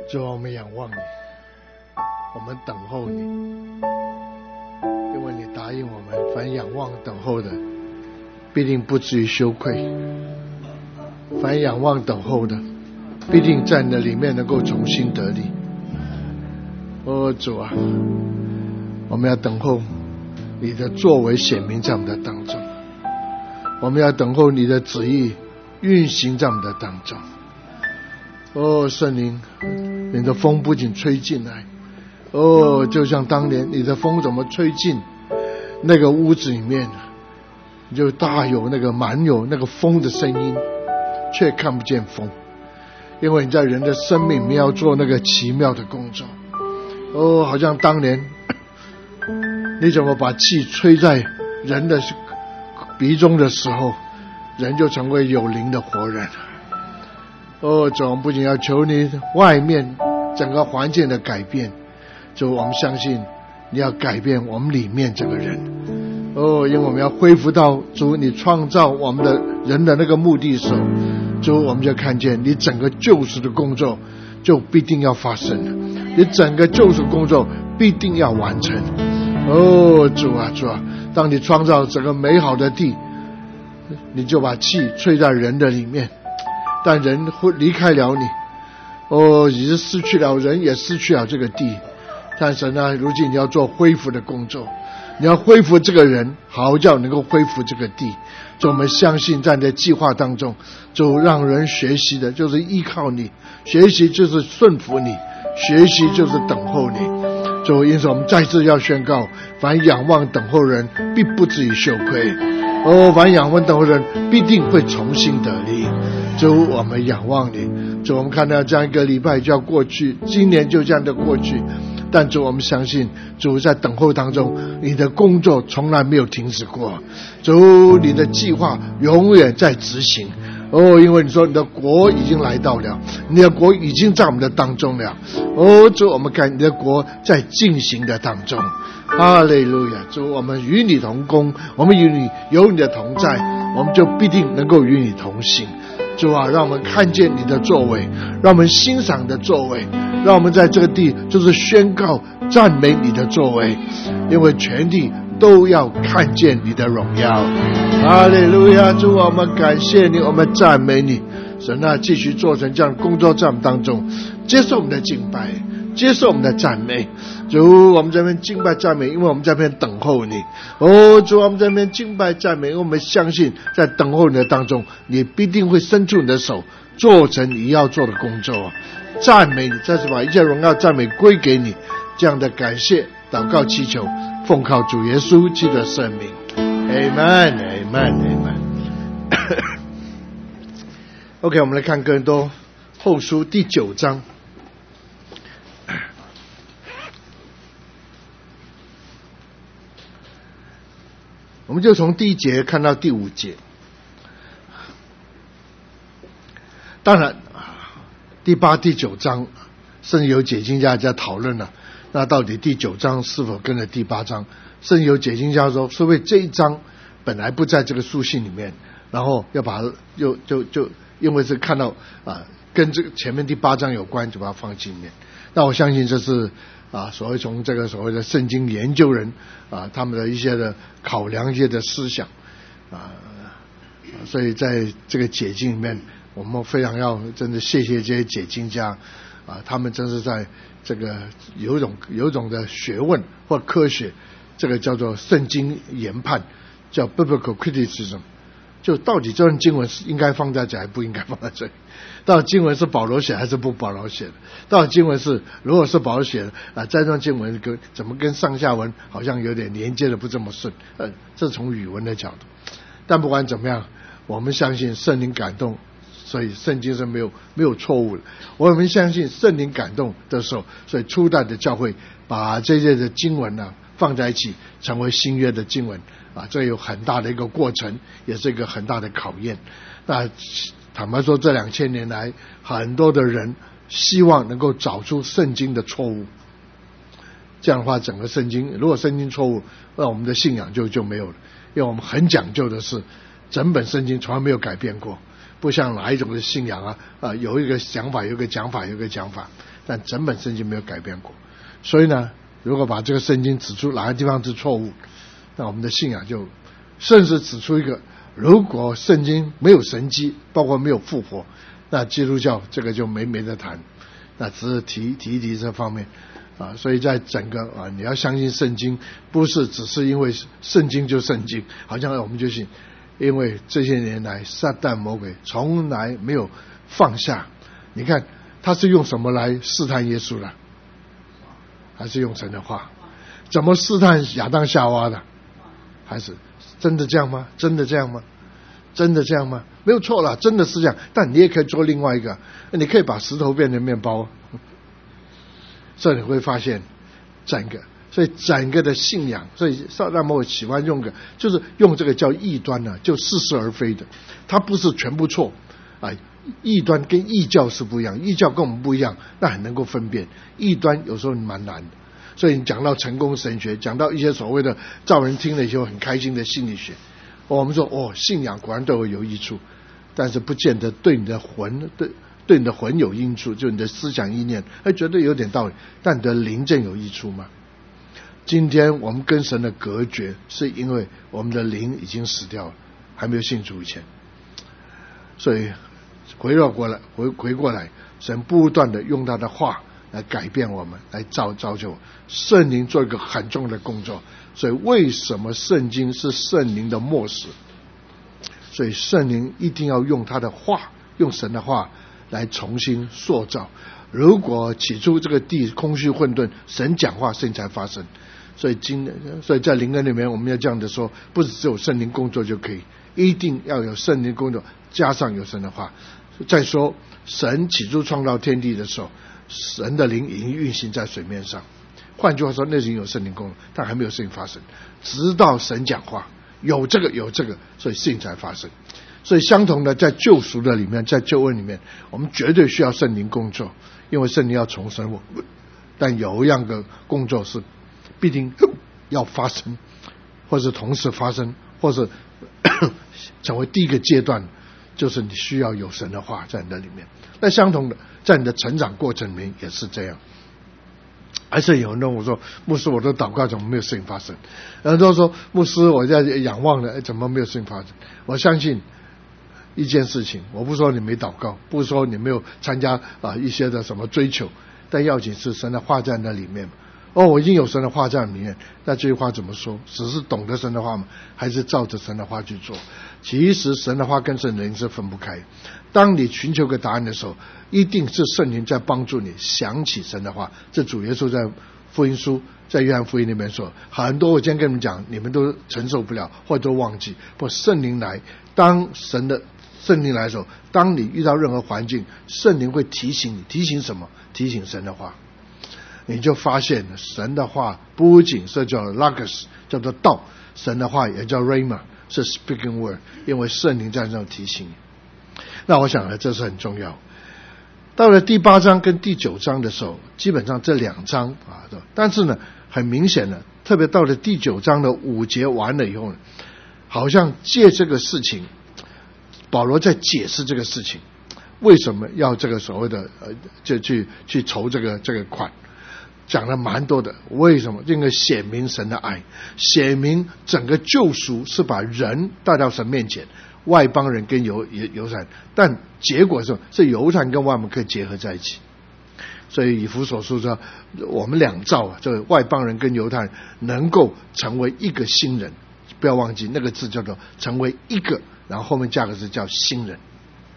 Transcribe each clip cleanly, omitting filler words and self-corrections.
主啊，我们仰望你，我们等候你，因为你答应我们，凡仰望等候的，必定不至于羞愧；凡仰望等候的，必定在你的里面能够重新得力。主啊，我们要等候你的作为显明在我们的当中，我们要等候你的旨意运行在我们的当中。圣灵，你的风不仅吹进来，就像当年你的风怎么吹进那个屋子里面，就大有那个满有那个风的声音，却看不见风，因为你在人的生命里面要做那个奇妙的工作。好像当年你怎么把气吹在人的鼻中的时候，人就成为有灵的活人。主，我们不仅要求你外面整个环境的改变，主，我们相信你要改变我们里面这个人。因为我们要恢复到主你创造我们的人的那个目的时候，主，我们就看见你整个救赎的工作就必定要发生了，你整个救赎工作必定要完成。主啊，当你创造整个美好的地，你就把气吹在人的里面，但人会离开了你，已经失去了人，也失去了这个地。但神啊，如今你要做恢复的工作，你要恢复这个人，好叫能够恢复这个地。就我们相信在你的计划当中，就让人学习的就是依靠你，学习就是顺服你，学习就是等候你。就因此我们再次要宣告，凡仰望等候人必不至于羞愧，凡仰望等候人必定会重新得力。主，我们仰望你。主，我们看到这样一个礼拜就要过去，今年就这样的过去，但主，我们相信主在等候当中，你的工作从来没有停止过。主，你的计划永远在执行。因为你说你的国已经来到了，你的国已经在我们的当中了。主，我们看你的国在进行的当中。哈利路亚！主，我们与你同工，我们与你有你的同在，我们就必定能够与你同行。主啊，让我们看见你的作为，让我们欣赏你的作为，让我们在这个地就是宣告赞美你的作为，因为全地都要看见你的荣耀。哈利路亚！主，我们感谢你，我们赞美你。神啊，继续做成这样的工作在我们当中，接受我们的敬拜，接受我们的赞美。主，我们这边敬拜赞美，因为我们这边等候你。主，我们这边敬拜赞美，因为我们相信在等候你的当中，你必定会伸出你的手，做成你要做的工作。赞美你，再次把一切荣耀赞美归给你。这样的感谢祷告祈求，奉靠主耶稣基督的圣名。 Amen Amen Amen OK， 我们来看哥林多后书第9章。我们就从第1节看到第5节。当然第8、第9章甚至有解经家在讨论了，那到底第9章是否跟着第8章？甚至有解经家说，是不是这一章本来不在这个书信里面，然后要把它就因为是看到跟这个前面第8章有关，就把它放进里面。那我相信这是所谓从这个所谓的圣经研究人他们的一些的考量，一些的思想所以在这个解经里面，我们非常要真的谢谢这些解经家他们真是在这个有一种的学问或科学，这个叫做圣经研判，叫 biblical criticism， 就到底这段经文是应该放在这还不应该放在这里，到底经文是保罗写还是不保罗写的，到底经文是如果是保罗写的这段经文怎么跟上下文好像有点连接的不这么顺，这是从语文的角度。但不管怎么样，我们相信圣灵感动，所以圣经是没有错误的。我们相信圣灵感动的时候，所以初代的教会把这些的经文放在一起，成为新约的经文这有很大的一个过程，也是一个很大的考验。那坦白说，这2000年来，很多的人希望能够找出圣经的错误。这样的话，整个圣经如果圣经错误，那我们的信仰就没有了。因为我们很讲究的是，整本圣经从来没有改变过，不像哪一种的信仰有一个想法，有一个讲法，有一个讲法。 但整本圣经没有改变过。所以呢，如果把这个圣经指出哪个地方是错误，那我们的信仰就甚至指出一个，如果圣经没有神迹，包括没有复活，那基督教这个就没得谈。那只是提一提这方面所以在整个你要相信圣经，不是只是因为圣经就圣经，好像我们就信，因为这些年来撒旦魔鬼从来没有放下。你看他是用什么来试探耶稣的？还是用神的话？怎么试探亚当夏娃的？还是真的这样吗？真的这样吗？真的这样吗？没有错了，真的是这样。但你也可以做另外一个，你可以把石头变成面包。所以你会发现所以整个的信仰，所以撒旦魔鬼喜欢用就是用这个叫异端呢，就似是而非的。它不是全部错异端跟异教是不一样，异教跟我们不一样，那很能够分辨。异端有时候蛮难的。所以你讲到成功神学，讲到一些所谓的照人听了以后很开心的心理学，我们说信仰果然对我有益处，但是不见得对你的魂对你的魂有益处，就你的思想意念觉得有点道理，但你的灵真有益处吗？今天我们跟神的隔绝，是因为我们的灵已经死掉了，还没有信主以前。所以回过来，神不断的用他的话来改变我们，来造就圣灵做一个很重要的工作。所以为什么圣经是圣灵的默示？所以圣灵一定要用他的话，用神的话来重新塑造。如果起初这个地空虚混沌，神讲话，事情才发生。所以在灵恩里面，我们要这样的说，不是只有圣灵工作就可以，一定要有圣灵工作，加上有神的话。再说，神起初创造天地的时候，神的灵已经运行在水面上。换句话说，那已经有圣灵工作，但还没有事情发生。直到神讲话，有这个，所以事情才发生。所以相同的，在救赎的里面，在救恩里面，我们绝对需要圣灵工作，因为圣灵要重生我们。但有一样的工作是必定要发生，或是同时发生，或是成为第一个阶段，就是你需要有神的话在你的里面。那相同的，在你的成长过程里面也是这样。还是有人问我说，牧师，我都祷告怎么没有事情发生？然后都说，牧师，我在仰望了，怎么没有事情发生？我相信一件事情，我不说你没祷告，不是说你没有参加一些的什么追求，但要紧是神的话在那里面。我已经有神的话在里面，那这句话怎么说？只是懂得神的话吗？还是照着神的话去做？其实神的话跟神的灵是分不开。当你寻求个答案的时候，一定是圣灵在帮助你想起神的话。这主耶稣在福音书，在约翰福音里面说，很多我今天跟你们讲，你们都承受不了，或者都忘记。不，圣灵来，当圣灵来的时候，当你遇到任何环境，圣灵会提醒你，提醒什么？提醒神的话。你就发现神的话不仅是叫 logos， 叫做道，神的话也叫 rhema， 是 speaking word， 因为圣灵在那提醒你。那我想这是很重要。到了第8章跟第9章的时候，基本上这2章但是呢，很明显的，特别到了第9章的5节完了以后呢，好像借这个事情，保罗在解释这个事情，为什么要这个所谓的就去筹这个款。讲了蛮多的，为什么？因为显明神的爱，显明整个救赎是把人带到神面前，外邦人跟犹太人，但结果是犹太人跟外邦人可以结合在一起。所以以弗所书说，我们2造这个外邦人跟犹太人能够成为一个新人，不要忘记那个字叫做成为一个，然后后面加个字叫新人。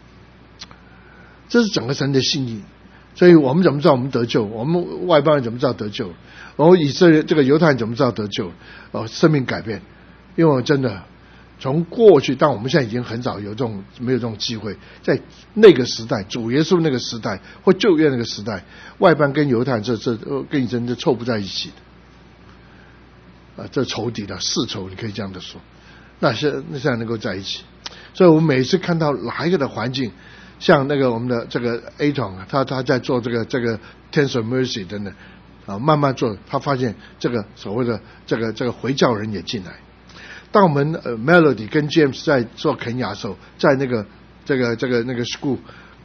这是整个神的心意。所以我们怎么知道我们得救？我们外邦人怎么知道得救？然后以色列这个犹太人怎么知道得救？生命改变。因为我真的从过去，但我们现在已经很少没有这种机会，在那个时代，主耶稣那个时代或旧约那个时代，外邦跟犹太人这跟以色列凑不在一起的。这仇敌的世仇，你可以这样的说。那现在能够在一起，所以我们每次看到哪一个的环境。像那个我们的这个 A 团他在做这个 Tents of Mercy 等等慢慢做，他发现这个所谓的这个回教人也进来。当我们Melody 跟 James 在做肯雅的时候，在那个school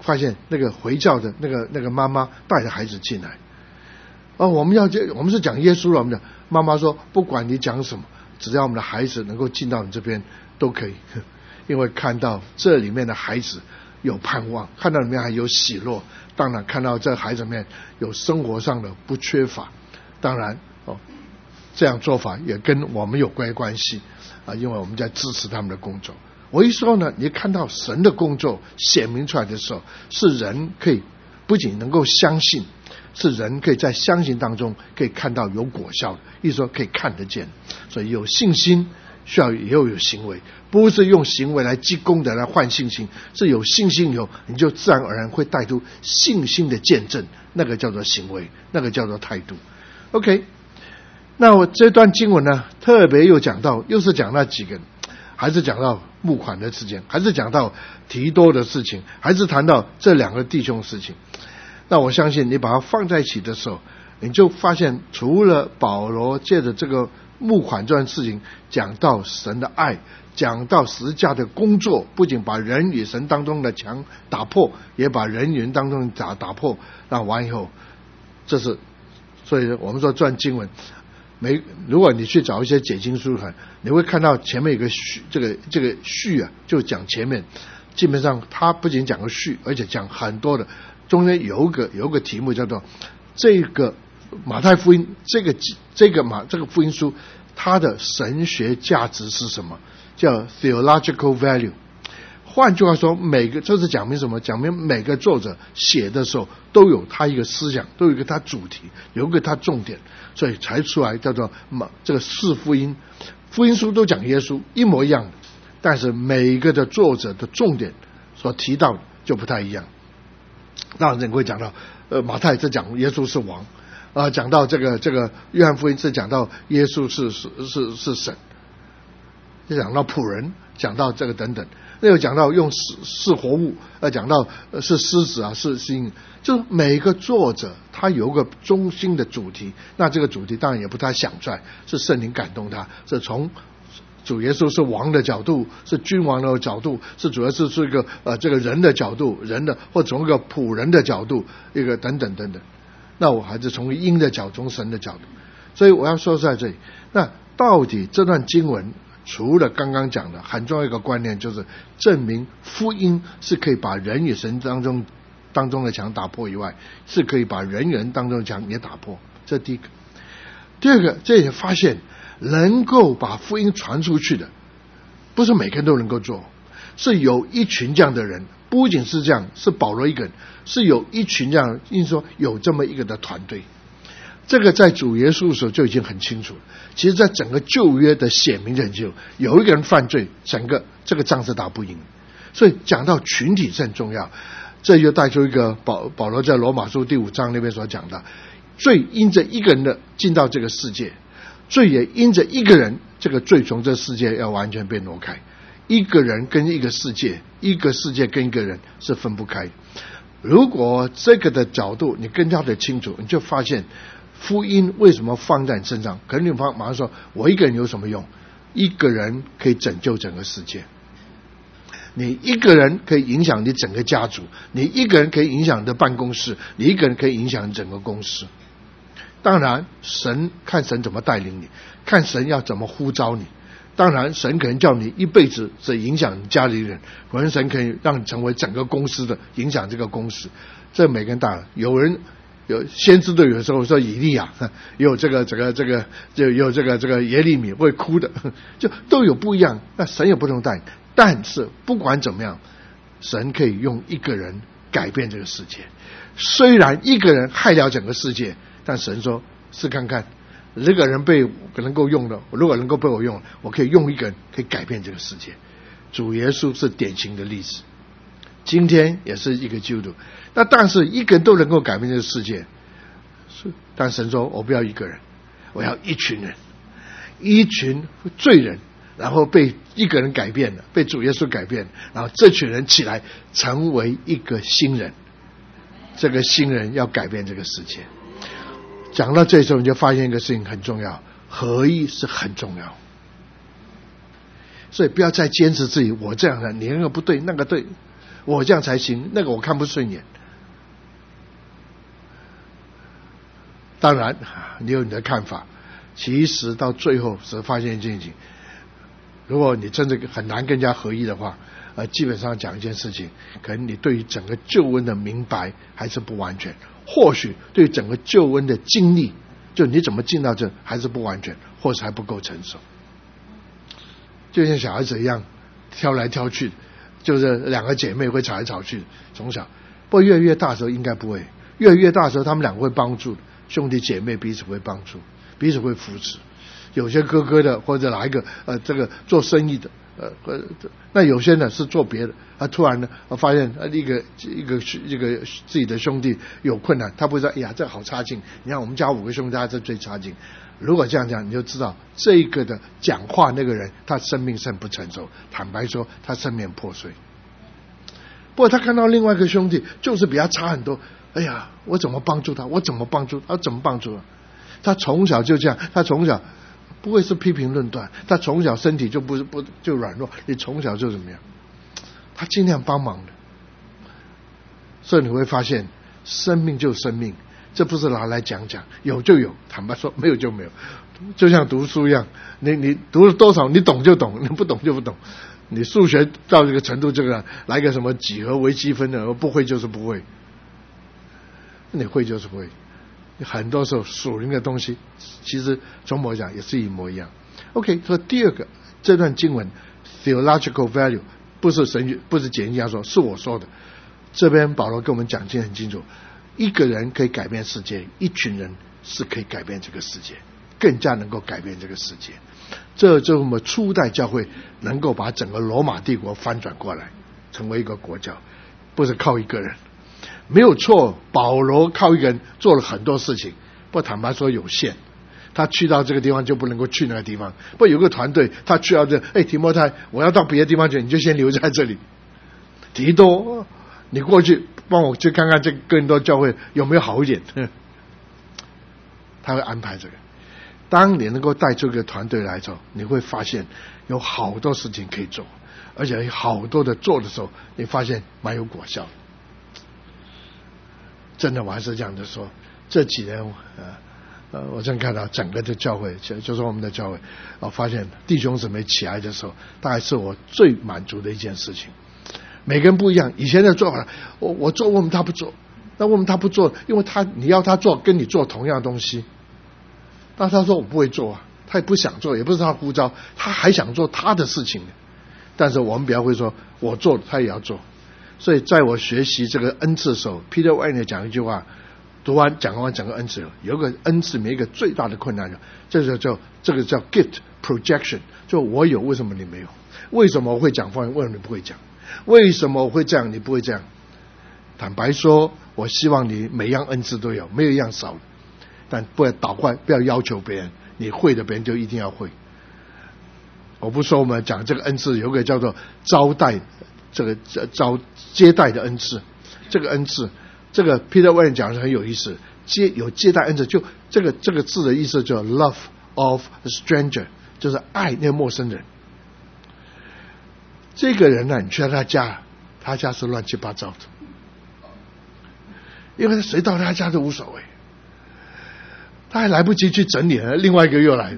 发现那个回教的那个妈妈带着孩子进来。我们是讲耶稣了，我们讲妈妈说不管你讲什么，只要我们的孩子能够进到你这边都可以，因为看到这里面的孩子有盼望，看到里面还有喜乐，当然看到这孩子里面有生活上的不缺乏，当然这样做法也跟我们有关系因为我们在支持他们的工作。我一说呢，你看到神的工作显明出来的时候，是人可以不仅能够相信，是人可以在相信当中可以看到有果效的，意思说可以看得见。所以有信心需要也有行为，不是用行为来积功德来换信心，是有信心以后你就自然而然会带出信心的见证，那个叫做行为，那个叫做态度。 OK， 那我这段经文呢特别又讲到，又是讲那几个人，还是讲到募款的事情，还是讲到提多的事情，还是谈到这两个弟兄的事情。那我相信你把它放在一起的时候，你就发现除了保罗借着这个募款这件事情讲到神的爱，讲到十字架的工作，不仅把人与神当中的墙打破，也把人与人当中的打破。那完以后，这是所以我们说这段经文如果你去找一些解经书看，你会看到前面有个序，这个序就讲前面，基本上他不仅讲个序，而且讲很多的，中间有一个题目叫做这个马太福音，这个福音书它的神学价值是什么，叫 theological value。换句话说，这是讲明什么？讲明每个作者写的时候都有他一个思想，都有一个他主题，有一个他重点，所以才出来叫做这个四福音。福音书都讲耶稣一模一样的，但是每一个的作者的重点所提到的就不太一样。当然你会讲到马太是讲耶稣是王，讲到这个约翰福音是讲到耶稣是神，就讲到仆人，讲到这个等等，那又讲到用是活物，讲到是狮子是鹰，就是每个作者他有一个中心的主题，那这个主题当然也不太想出来，是圣灵感动他，是从主耶稣是王的角度，是君王的角度，是主要是一个这个人的角度，或从一个仆人的角度，一个等等等等。那我还是从鹰的角度，从神的角度。所以我要说在这里，那到底这段经文除了刚刚讲的很重要一个观念，就是证明福音是可以把人与神当中的墙打破以外，是可以把人与人当中的墙也打破，这第一个。第二个，这也发现能够把福音传出去的不是每个人都能够做，是有一群这样的人，不仅是这样，是保罗一个人，是有一群这样，因为说有这么一个的团队。这个在主耶稣的时候就已经很清楚了，其实在整个旧约的显明就很清楚，有一个人犯罪，整个这个仗是打不赢。所以讲到群体是很重要，这就带出一个保罗在罗马书第5章那边所讲的，罪因着一个人的进到这个世界，罪也因着一个人，这个罪从这世界要完全被挪开。一个人跟一个世界，一个世界跟一个人是分不开。如果这个的角度你更加的清楚，你就发现福音为什么放在你身上。可能你马上说，我一个人有什么用？一个人可以拯救整个世界，你一个人可以影响你整个家族，你一个人可以影响你的办公室，你一个人可以影响你整个公司。当然看神怎么带领你，看神要怎么呼召你。当然神可能叫你一辈子只影响你家里人，可能神可以让你成为整个公司的影响这个公司。这每个人当然有先知都有时候说以利亚，有这个就有这个耶利米会哭的，就都有不一样。那神也不能带，但是不管怎么样，神可以用一个人改变这个世界。虽然一个人害了整个世界，但神说试看看，这个人能够用的，如果能够被我用，我可以用一个人可以改变这个世界。主耶稣是典型的例子，今天也是一个基督徒。那但是一个人都能够改变这个世界，但神说我不要一个人，我要一群人，一群罪人，然后被一个人改变了，被主耶稣改变，然后这群人起来成为一个新人，这个新人要改变这个世界。讲到这时候你就发现一个事情很重要，合一是很重要。所以不要再坚持自己我这样的，你那个不对那个对， 我这样才行，那个我看不顺眼。当然你有你的看法，其实到最后只发现一件事情，如果你真的很难跟人家合一的话，基本上讲一件事情，可能你对于整个救恩的明白还是不完全，或许对整个救恩的经历，就你怎么进到这还是不完全，或是还不够成熟。就像小孩子一样挑来挑去，就是两个姐妹会吵来吵去，从小，不过越来越大的时候应该不会，越来越大的时候他们两个会帮助，兄弟姐妹彼此会帮助，彼此会扶持。有些哥哥的或者哪一个这个做生意的那有些呢是做别的，突然呢发现一个自己的兄弟有困难，他不会说哎呀这好差劲，你看我们家5个兄弟他是最差劲。如果这样讲，你就知道这个的讲话那个人他生命是很不成熟，坦白说他生命破碎。不过他看到另外一个兄弟就是比他差很多，哎呀我怎么帮助他，我怎么帮助他，怎么帮助他。他从小就这样，他从小不会是批评论断，他从小身体就不就软弱，你从小就怎么样，他尽量帮忙的。所以你会发现生命就生命，这不是拿来讲讲，有就有，坦白说没有就没有。就像读书一样，你读了多少你懂就懂，你不懂就不懂。你数学到这个程度，这个来个什么几何微积分的，不会就是不会，你会就是会。很多时候属灵的东西其实从某讲也是一模一样。 OK， 所以第二个这段经文 theological value 不是神学，不是简一样说，是我说的。这边保罗跟我们讲得很清楚，一个人可以改变世界，一群人是可以改变这个世界，更加能够改变这个世界。这就是我们初代教会能够把整个罗马帝国翻转过来成为一个国教，不是靠一个人。没有错，保罗靠一个人做了很多事情，不坦白说有限。他去到这个地方就不能够去那个地方，不有个团队他去到这，提摩太我要到别的地方去，你就先留在这里。提多你过去帮我去看看这个哥林多教会有没有好一点，他会安排这个。当你能够带这个团队来之后，你会发现有好多事情可以做，而且有好多的做的时候你发现蛮有果效的。真的我还是这样的说，这几年我真看到整个的教会，就是我们的教会，发现弟兄姊妹起来的时候，大概是我最满足的一件事情。每个人不一样，以前的做法我做为什么他不做，那为什么他不做，因为你要他做跟你做同样的东西，但他说我不会做啊，他也不想做，也不是他呼召，他还想做他的事情。但是我们比较会说我做他也要做。所以在我学习这个恩赐的时候， Peter Wagner 讲一句话，讲完整个恩赐，有个恩赐没一个最大的困难，这个叫 gift projection， 就我有为什么你没有，为什么我会讲方言为什么你不会讲，为什么我会这样你不会这样。坦白说我希望你每样恩赐都有，没有一样少的，但不要倒过来，不要要求别人你会的别人就一定要会。我不说我们讲这个恩赐有个叫做招待，这个接待的恩赐，这个恩赐，这个 Peter Wagner 讲的很有意思，有接待恩赐，就这个字的意思叫 love of a stranger， 就是爱那个陌生人。这个人呢，你去到他家是乱七八糟的，因为谁到他家都无所谓，他还来不及去整理，另外一个又来了。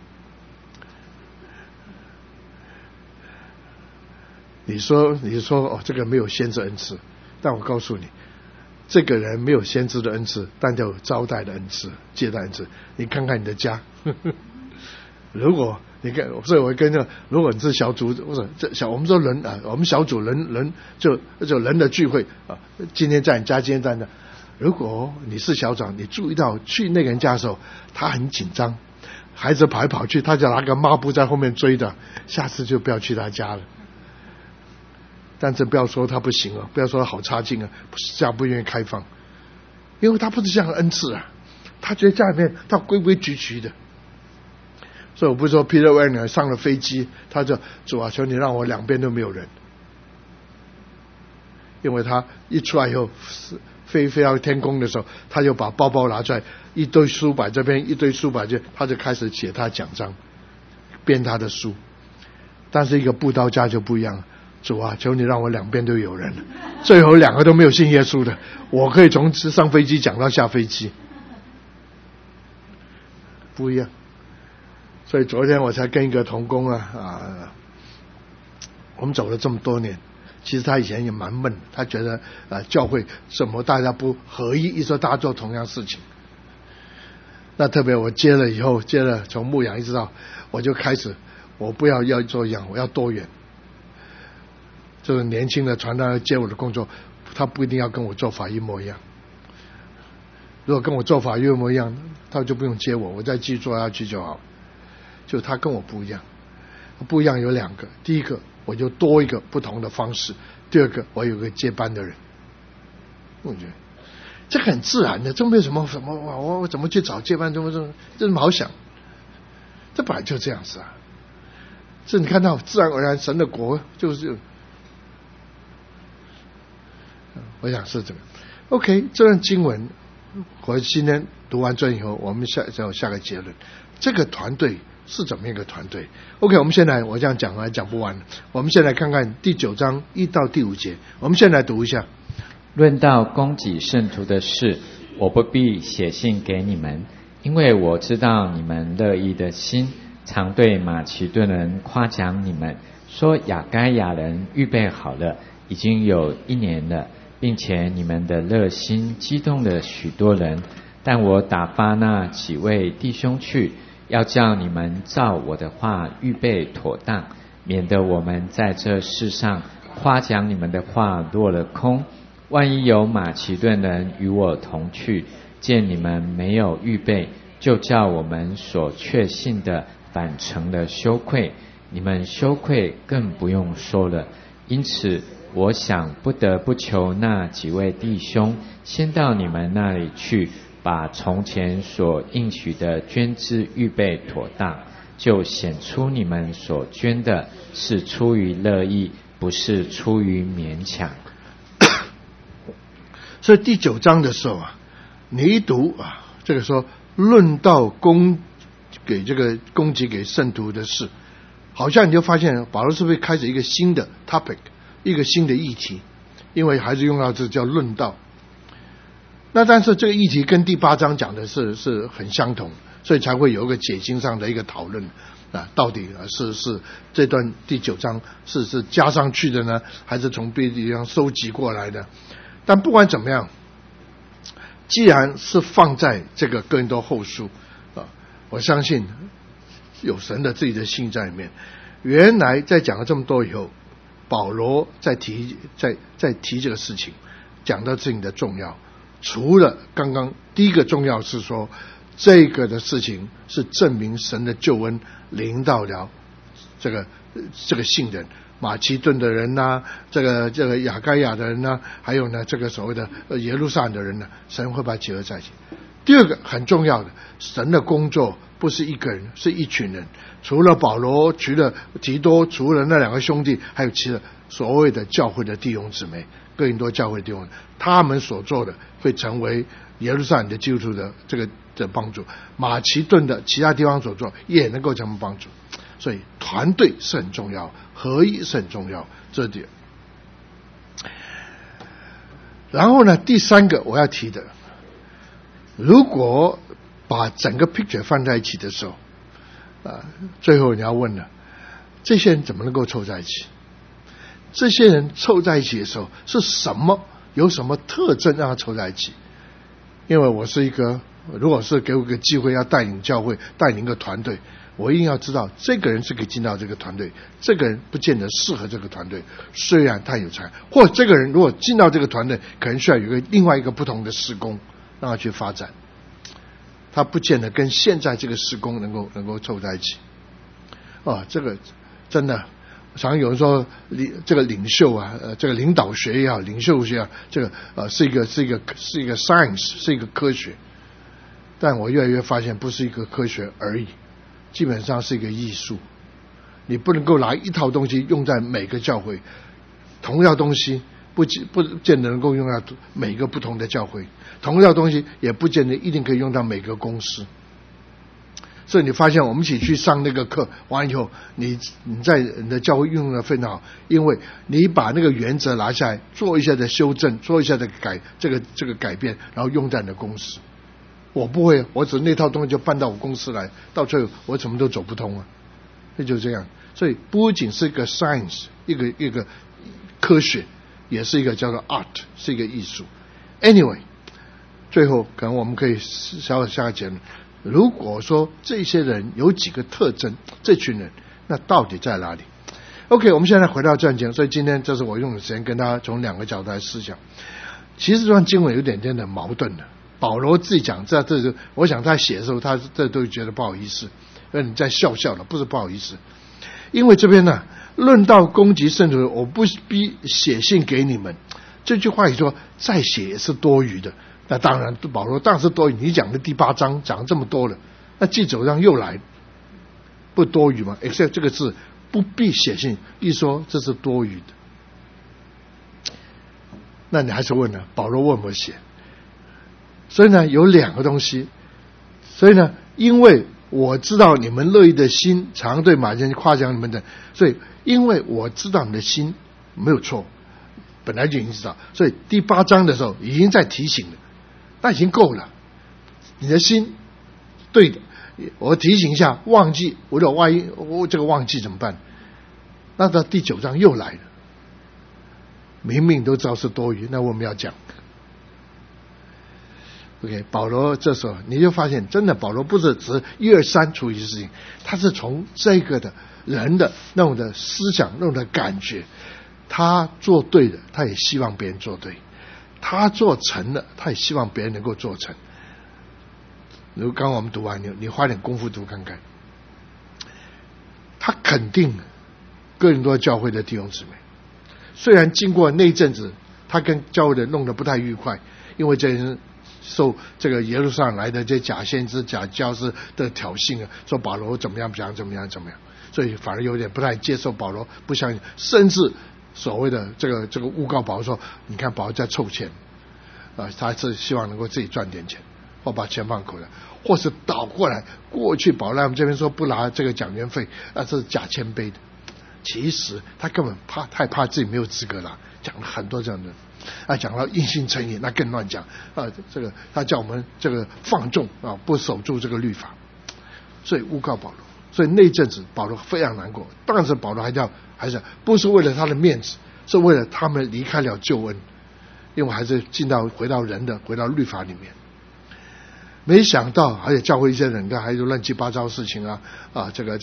你说这个没有先知恩赐，但我告诉你，这个人没有先知的恩赐，但就有招待的恩赐、接待恩赐。你看看你的家，如果你看，所以我跟着，如果你是小组，我们说人我们小组人就人的聚会今天在你家，今天在那。如果你是小长，你注意到去那个人家的时候，他很紧张，孩子跑来跑去，他就拿个抹布在后面追的，下次就不要去他家了。但是不要说他不行啊，不要说他好差劲啊，家不愿意开放，因为他不是这样的恩赐啊，他觉得家里面他规规矩矩的。所以我不是说 Peter Wagner 上了飞机，他就主啊，求你让我两边都没有人，因为他一出来以后飞到天空的时候，他就把包包拿出来，一堆书摆这边，一堆书摆这，他就开始写他奖章，编他的书。但是一个布道家就不一样， 主啊，求你让我两边都有人，最后两个都没有信耶稣的，我可以从上飞机讲到下飞机，不一样。所以昨天我才跟一个同工我们走了这么多年，其实他以前也蛮闷，他觉得教会什么大家不合一，一说大家做同样事情。那特别我接了以后，从牧养一直到，我就开始，我不要做一样，我要多元。这个年轻的传道人接我的工作，他不一定要跟我做法一模一样。如果跟我做法一模一样，他就不用接我，我再继续做下去就好。就他跟我不一样，不一样有两个，第一个我就多一个不同的方式，第二个我有个接班的人。我觉得这个很自然的，这没有什么我怎么去找接班，这么好想，这本来就这样子啊。这你看到自然而然神的国就是，我想是这个。OK， 这段经文我今天读完这以后，我们下个结论，这个团队是怎么一个团队 ？OK， 我们现在我这样讲还讲不完，我们先来看看第9章1到第5节，我们先来读一下。 论到供给圣徒的事，我不必写信给你们，因为我知道你们乐意的心，常对马其顿人夸奖你们，说亚该亚人预备好了，已经有1年了，并且你们的热心激动了许多人。但我打发那几位弟兄去，要叫你们照我的话预备妥当，免得我们在这世上夸奖你们的话落了空。万一有马其顿人与我同去，见你们没有预备，就叫我们所确信的反成了羞愧，你们羞愧更不用说了。因此我想不得不求那几位弟兄先到你们那里去，把从前所应许的捐资预备妥当，就显出你们所捐的是出于乐意，不是出于勉强。 所以第9章的时候你一读这个说论到供给给圣徒的事，好像你就发现保罗是不是开始一个新的 topic， 一个新的议题，因为还是用到这叫论道。那但是这个议题跟第8章讲的是很相同，所以才会有一个解经上的一个讨论到底是这段第9章是加上去的呢，还是从别的地方收集过来的？但不管怎么样，既然是放在这个哥林多后书我相信有神的自己的心在里面。原来在讲了这么多以后，保罗在提这个事情，讲到自己的重要。除了刚刚第一个重要是说，这个的事情是证明神的救恩临到了这个信人，马其顿的人这个亚该亚的人还有呢这个所谓的耶路撒冷的人神会把它结合在一起。第二个很重要的，神的工作不是一个人，是一群人。除了保罗，除了提多，除了那2个兄弟，还有其他所谓的教会的弟兄姊妹，哥林多教会的弟兄，他们所做的会成为耶路撒冷的基督徒的帮助，马其顿的其他地方所做也能够成为帮助。所以团队是很重要，合一是很重要，这点。然后呢，第3个我要提的，如果把整个 picture 放在一起的时候最后你要问了，这些人怎么能够凑在一起？这些人凑在一起的时候是什么？有什么特征让他凑在一起？因为我是如果是给我个机会要带领教会，带领一个团队，我一定要知道这个人是可以进到这个团队，这个人不见得适合这个团队，虽然他有才，或者这个人如果进到这个团队，可能需要有另外一个不同的事工让他去发展，他不见得跟现在这个事工能够凑在一起。这个真的常有人说这个领袖这个领导学也好，领袖学也好，这个是一个 science， 是一个科学。但我越来越发现不是一个科学而已，基本上是一个艺术。你不能够拿一套东西用在每个教会，同样东西不见得能够用到每个不同的教会，同样东西也不见得一定可以用到每个公司。 所以你发现我们一起去上那个课完以后，你在你的教会运用的非常好，因为你把那个原则拿下来，做一下的修正，做一下的这个改变，然后用在你的公司。我不会，我只那套东西就搬到我公司来，到最后我什么都走不通啊。那就这样，所以不仅是一个 science， 一个科学，也是一个叫做 art， 是一个艺术。Anyway， 最后可能我们可以下个结论。如果说这些人有几个特征，这群人那到底在哪里 ？OK， 我们现在回到正经，所以今天这是我用的时间跟大家从两个角度来思想。其实这段经文有点的矛盾的。保罗自己讲，这我想他写的时候，他这都觉得不好意思，因为你在笑了，不是不好意思。因为这边呢，论到攻击圣徒，我不必写信给你们。这句话也说再写也是多余的。那当然，保罗当然是多余。你讲的第8章讲这么多了，那记者上又来，不多余吗 ？except 这个字不必写信，一说这是多余的。那你还是问了，保罗问我写。所以呢，有两个东西。所以呢，因为我知道你们乐意的心，常对马其顿夸奖你们的，所以因为我知道你的心没有错，本来就已经知道，所以第8章的时候已经在提醒了，那已经够了。你的心对的，我提醒一下，忘记，我的万一我这个忘记怎么办？那到第9章又来了，明明都知道是多余，那我们要讲。OK， 保罗这时候你就发现，真的保罗不是只1、2、3处理事情，他是从这个的人的那种的思想、那种的感觉，他做对的，他也希望别人做对；他做成了，他也希望别人能够做成。如刚刚我们读完，你花点功夫读看看，他肯定哥林多教会的弟兄姊妹，虽然经过那一阵子，他跟教会的弄得不太愉快，因为这人受这个耶路撒冷来的这假先知、假教师的挑衅啊，说保罗怎么样，怎么样，所以反而有点不太接受保罗，不相信，甚至所谓的这个诬告保罗说，你看保罗在凑钱他是希望能够自己赚点钱，或把钱放口袋，或是倒过来，过去保罗来我们这边说不拿这个讲员费，这是假谦卑的。其实他根本太怕自己没有资格拿，讲了很多这样的讲到因信称义，那更乱讲这个他叫我们这个放纵不守住这个律法，所以诬告保罗。所以那阵子保罗非常难过，但是保罗还是不是为了他的面子，是为了他们离开了救恩，因为还是回到人的回到律法里面。没想到而且教会一些人还有乱七八糟事情这个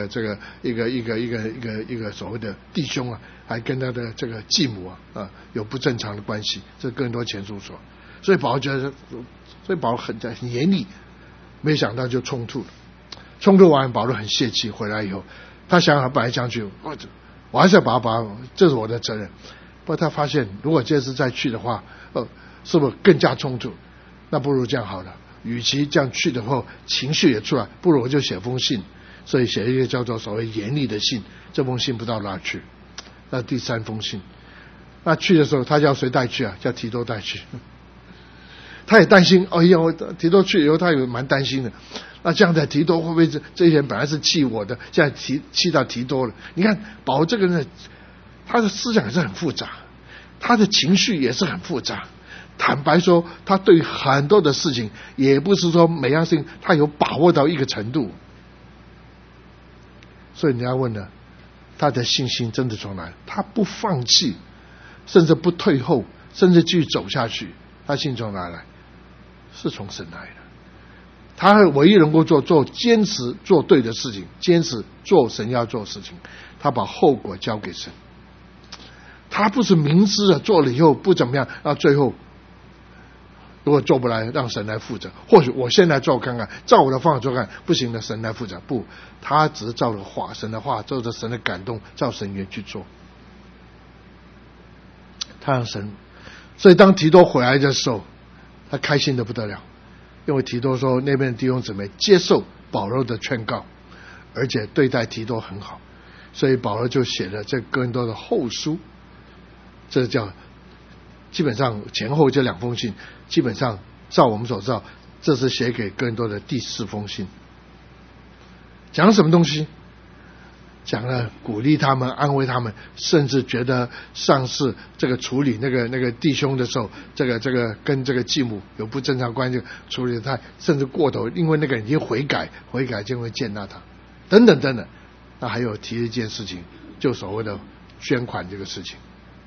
一个所谓的弟兄还跟他的这个继母有不正常的关系，这更多前述说，所以保罗觉得，所以保罗很严厉，没想到就冲突了。冲突完，保罗很泄气，回来以后，他想本来想去，我还是要把这是我的责任。不过他发现，如果这次再去的话，是不是更加冲突？那不如这样好了。与其这样去的话，情绪也出来，不如我就写封信。所以写一个叫做所谓严厉的信，这封信不知道哪去。那第3封信，那去的时候他叫谁带去叫提多带去。他也担心，提多去以后他也蛮担心的。那这样的提多会不会这些人本来是气我的，现在气到提多了？你看保罗这个人，他的思想也是很复杂，他的情绪也是很复杂。坦白说，他对很多的事情也不是说每样事情他有把握到一个程度。所以你要问了，他的信心真的从哪里？他不放弃，甚至不退后，甚至继续走下去。他信从哪来？是从神来的。他唯一能够做坚持做对的事情，坚持做神要做的事情，他把后果交给神。他不是明知做了以后不怎么样，到最后如果做不来，让神来负责。或许我现在做看看，照我的方法做看，不行的，神来负责。不，他只是照着神的话，照着神的感动，照神愿去做。他让神，所以当提多回来的时候，他开心的不得了，因为提多说那边的弟兄姊妹接受保罗的劝告，而且对待提多很好，所以保罗就写了这哥林多的后书，这叫基本上前后这2封信，基本上照我们所知道，这是写给哥林多的第4封信。 讲什么东西？讲了鼓励他们，安慰他们，甚至觉得上次这个处理那个弟兄的时候，这个跟这个继母有不正常关系，处理的太甚至过头，因为那个人已经悔改就会见到他，等等等等。那还有提一件事情，就所谓的捐款这个事情。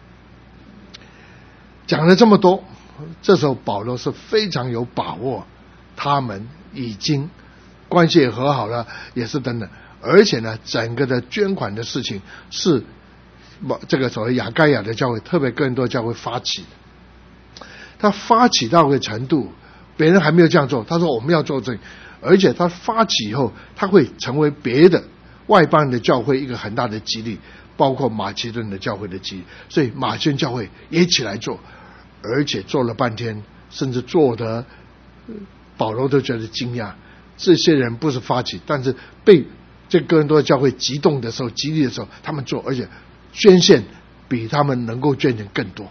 讲了这么多，这时候保罗是非常有把握，他们已经关系也和好了，也是等等。而且呢，整个的捐款的事情是这个所谓亚该亚的教会，特别哥林多教会发起的。他发起到个程度，别人还没有这样做，他说我们要做这个，而且他发起以后，他会成为别的外邦人的教会一个很大的激励，包括马其顿的教会的激励。所以马其顿教会也起来做，而且做了半天，甚至做得保罗都觉得惊讶。这些人不是发起，但是被这哥林多教会激动的时候、激励的时候，他们做，而且捐献比他们能够捐献更多。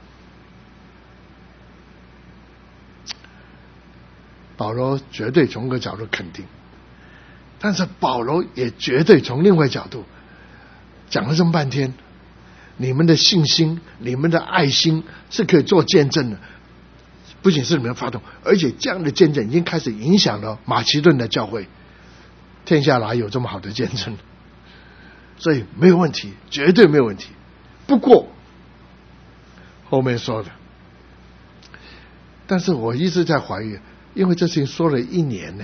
保罗绝对从一个角度肯定，但是保罗也绝对从另外角度讲了这么半天，你们的信心、你们的爱心是可以做见证的，不仅是你们发动，而且这样的见证已经开始影响了马其顿的教会。天下哪有这么好的见证？所以没有问题，绝对没有问题。不过后面说的，但是我一直在怀疑，因为这事情说了1年呢，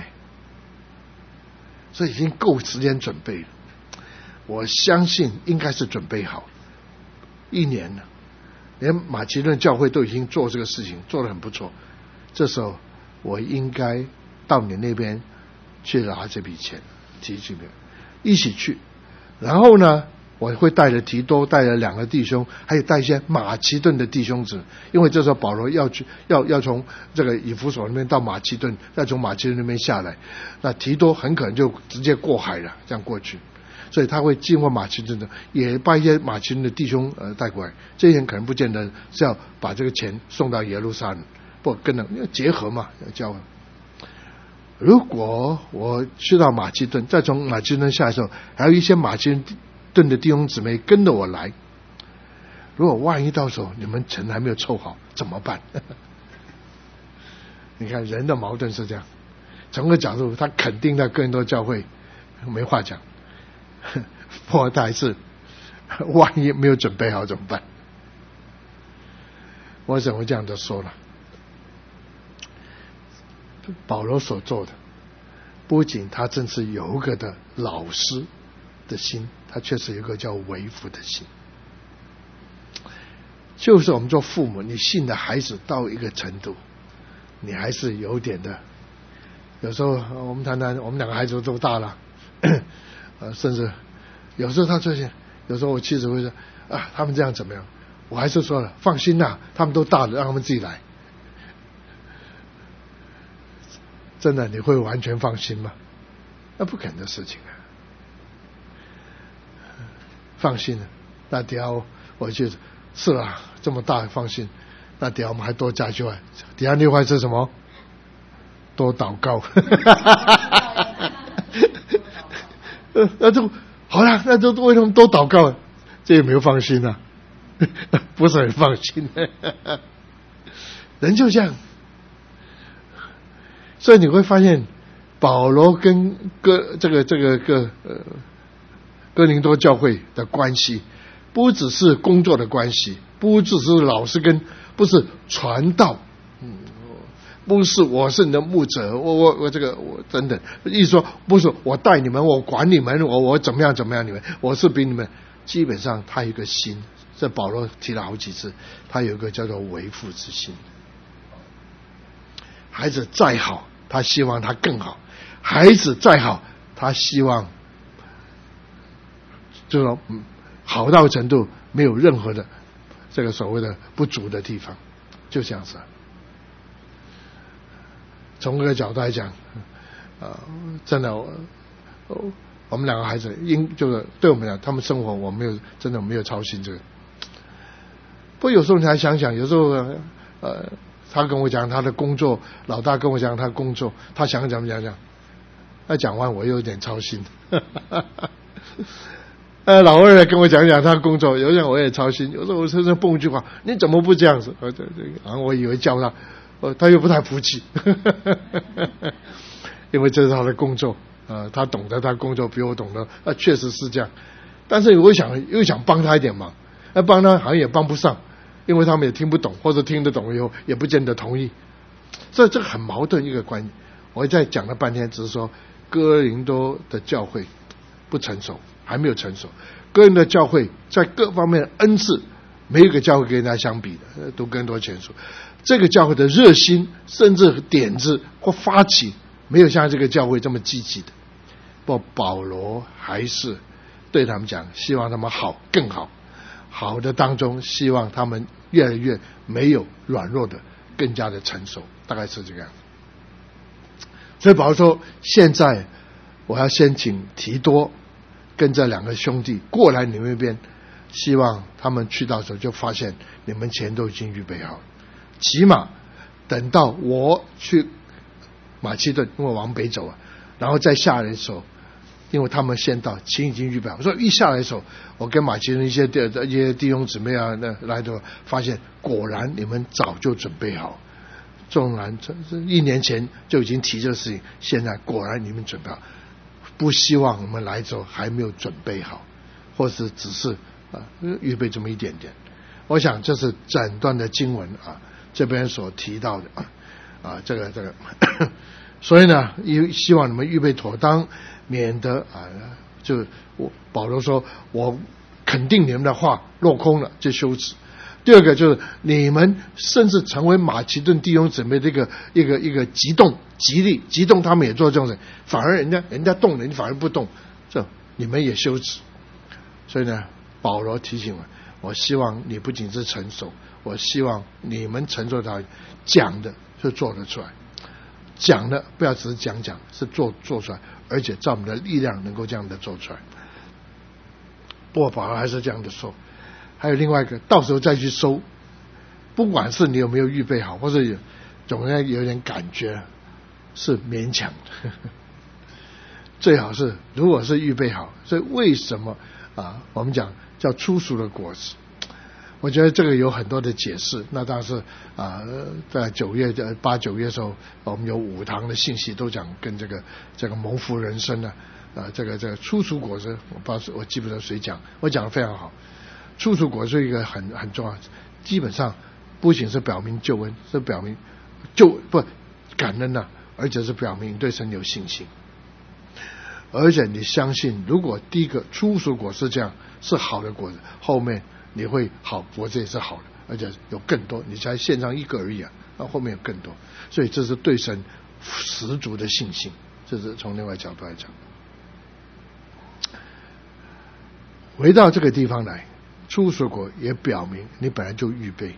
所以已经够时间准备了。我相信应该是准备好1年了，连马其顿教会都已经做这个事情，做得很不错。这时候我应该到你那边去拿这笔钱，提这边一起去。然后呢，我会带着提多，带着2个弟兄，还有带一些马其顿的弟兄子，因为这时候保罗要去，要从这个以弗所那边到马其顿，再从马其顿那边下来，那提多很可能就直接过海了，这样过去。所以他会经过马其顿的，也把一些马其顿的弟兄带过来。这些人可能不见得是要把这个钱送到耶路撒冷，不跟着结合嘛，要交。如果我去到马其顿，再从马其顿下来的时候，还有一些马其顿的弟兄姊妹跟着我来，如果万一到时候你们钱还没有凑好怎么办？你看人的矛盾是这样，从个角度他肯定在更多教会没话讲，不过他还是万一没有准备好怎么办？我怎么这样的说了？保罗所做的，不仅他真是有一个的老师的心，他确实有一个叫为父的心。就是我们做父母，你信的孩子到一个程度，你还是有点的。有时候我们谈谈，我们2个孩子都大了，甚至有时候他最近，有时候我妻子会说啊，他们这样怎么样？我还是说了，放心啦，他们都大了，让他们自己来。真的你会完全放心吗？那不可能的事情啊！放心了，那底下我就是啦，这么大放心，那底下我们还多加一句话，底下另外是什么？多祷告。那就好了，那就为他们多祷告，这也没有放心啊，不是很放心。人就这样。所以你会发现，保罗跟哥林多教会的关系，不只是工作的关系，不只是老师不是传道，不是我是你的牧者，我等等，意思说不是我带你们，我管你们，我怎么样，你们，我是比你们。基本上他有一个心，这保罗提了好几次，他有一个叫做为父之心。孩子再好，他希望他更好；孩子再好，他希望就说好到程度没有任何的这个所谓的不足的地方，就这样子。从这个角度来讲，真的，我们2个孩子就是对我们讲，他们生活我真的没有操心这个。不过有时候你还想想，有时候他跟我讲他的工作，老大跟我讲他的工作，他想讲， 他讲完我有点操心。老二来跟我讲他工作，有点我也操心。有时候我身上蹦一句话，你怎么不这样子？然后我以为叫他，他又不太服气，因为这是他的工作他懂得，他工作比我懂得，确实是这样。但是我又想帮他一点忙，帮他好像也帮不上，因为他们也听不懂，或者听得懂以后也不见得同意，所以这个很矛盾一个观念。我在讲了半天，只是说哥林多的教会不成熟，还没有成熟。哥林多教会在各方面的恩赐，没有一个教会跟人家相比的，都更多成熟。这个教会的热心，甚至点子或发起，没有像这个教会这么积极的。不过保罗还是对他们讲，希望他们好，更好。好的当中，希望他们越来越没有软弱的，更加的成熟，大概是这个样子。所以保罗说，现在我要先请提多跟这两个兄弟过来你们那边，希望他们去到时候就发现你们钱都已经预备好了，起码等到我去马其顿，因为往北走然后再下来的时候，因为他们先到，钱已经预备好。所以一下来的时候，我跟马其顿一些弟兄姊妹来的发现，果然你们早就准备好。纵然这1年前就已经提这个事情，现在果然你们准备好。不希望我们来之后还没有准备好，或是只是预备这么一点点。我想这是整段的经文这边所提到的这个所以呢，希望你们预备妥当，免得就保罗说，我肯定你们的话落空了，就羞耻。第二个就是你们甚至成为马其顿弟兄姊妹的一个激动激励，激动他们也做这种事，反而人家动了，你反而不动，这你们也羞耻。所以呢，保罗提醒我希望你不仅是成熟，我希望你们成熟到讲的是做得出来，讲的不要只是讲，是做出来，而且照我们的力量能够这样的做出来。不过保罗还是这样的说，还有另外一个，到时候再去收，不管是你有没有预备好，或者总要有点感觉，是勉强的。最好是如果是预备好。所以为什么我们讲叫初熟的果子？我觉得这个有很多的解释。那当然是在8、9月的时候，我们有5堂的信息都讲跟这个蒙福人生这个初熟果子，我记不得谁讲，我讲得非常好。初熟果是一个很重要，基本上不仅是表明救恩，是表明感恩而且是表明你对神有信心，而且你相信，如果第一个初熟果是这样，是好的果子，后面你会好，果子也是好的，而且有更多，你才献上一个而已后面有更多，所以这是对神十足的信心，这是从另外角度来讲。回到这个地方来，初熟果也表明你本来就预备。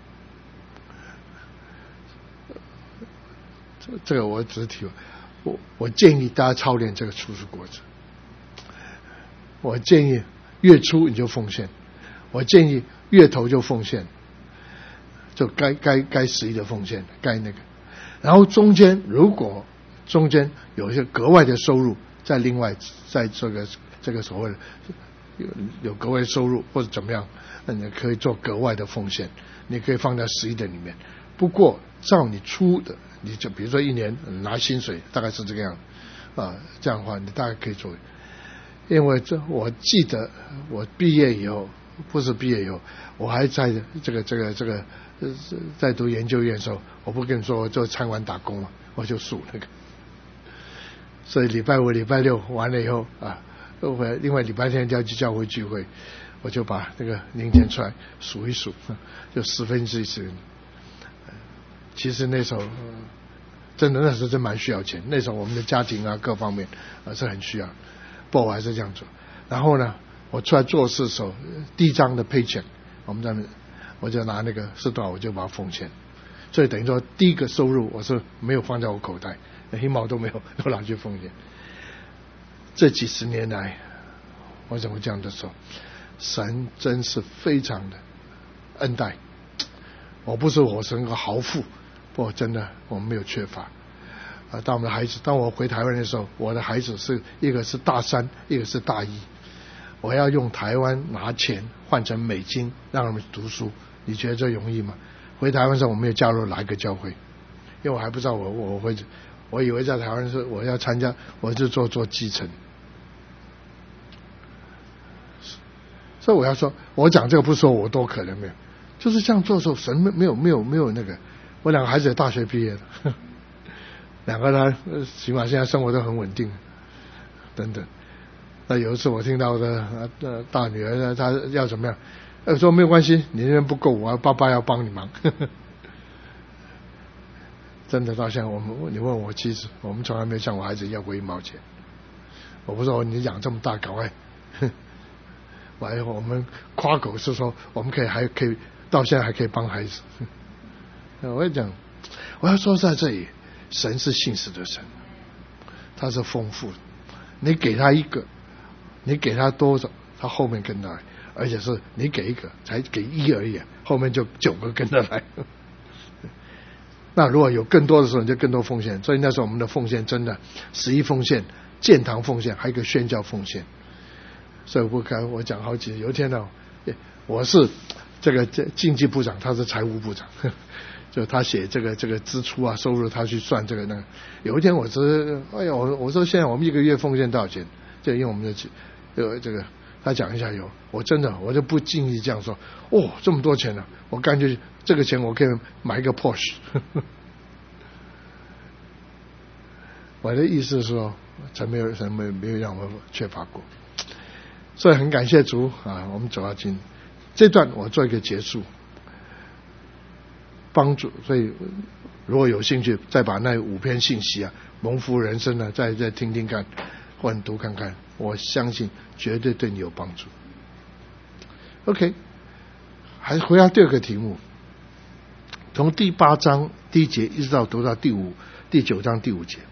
这个我只是提，我建议大家操练这个初熟果子。我建议月初你就奉献，我建议月头就奉献，就该十一的奉献，该那个。然后中间如果中间有一些格外的收入，再另外在这个所谓的有格外收入或者怎么样，那你可以做格外的奉献，你可以放在11的里面。不过照你出的，你就比如说1年拿薪水，大概是这个样这样的话你大概可以做。因为我记得我毕业以后，不是毕业以后，我还在这个在读研究院的时候，我不跟你说我做餐馆打工我就数那个，所以礼拜5、礼拜6完了以后另外礼拜天要去教会聚会，我就把那个零钱出来数一数，就1/10。其实那时候真的那时候真蛮需要钱，那时候我们的家庭各方面是很需要，不过我还是这样做。然后呢，我出来做事的时候，第一张的paycheck，我就拿那个是多少我就把它奉献，所以等于说第一个收入我是没有放在我口袋，1毛都没有，都拿去奉献。这几十年来，我怎么这样的说，神真是非常的恩待。我不是我是个豪富，不过真的我们没有缺乏， 当我们的孩子，当我回台湾的时候，我的孩子是一个是大3，一个是大1，我要用台湾拿钱换成美金让他们读书，你觉得这容易吗？回台湾的时候我没有加入哪一个教会，因为我还不知道我以为在台湾是我要参加，我就做基层。所以我要说，我讲这个不是说我多可能没有，就是这样做的时候，神没有那个。我2个孩子也大学毕业了，2个呢起码现在生活都很稳定，等等。那有一次我听到的大女儿呢，她要怎么样？说没有关系，你那边不够，爸爸要帮你忙。真的到现在，你问我妻子，我们从来没有向我孩子要过1毛钱。我不说你养这么大，赶快。我们夸口是说，我们还可以到现在还可以帮孩子。我要讲，我要说在这里，神是信实的神，他是丰富的。你给他一个，你给他多少，他后面跟他来，而且是你给一个，才给1而已，后面就9个跟他来。那如果有更多的时候，你就更多奉献。所以那时候我们的奉献真的11奉献、建堂奉献，还有一个宣教奉献。所以我讲好几次，有一天呢，我是这个经济部长，他是财务部长，就他写这个支出啊、收入，他去算这个那个。有一天我说现在我们1个月奉献多少钱？就因为我们的这个，他讲一下我真的我就不经意这样说，这么多钱呢，我感觉这个钱我可以买一个 Porsche。我的意思是说，神没有让我缺乏过。所以很感谢主啊！我们走到今这段，我做一个结束，帮助。所以如果有兴趣，再把那5篇信息啊，蒙福人生呢，再听听看，或者读看看，我相信绝对对你有帮助。OK， 还回到第2个题目，从第8章第1节一直到读到第9章第5节。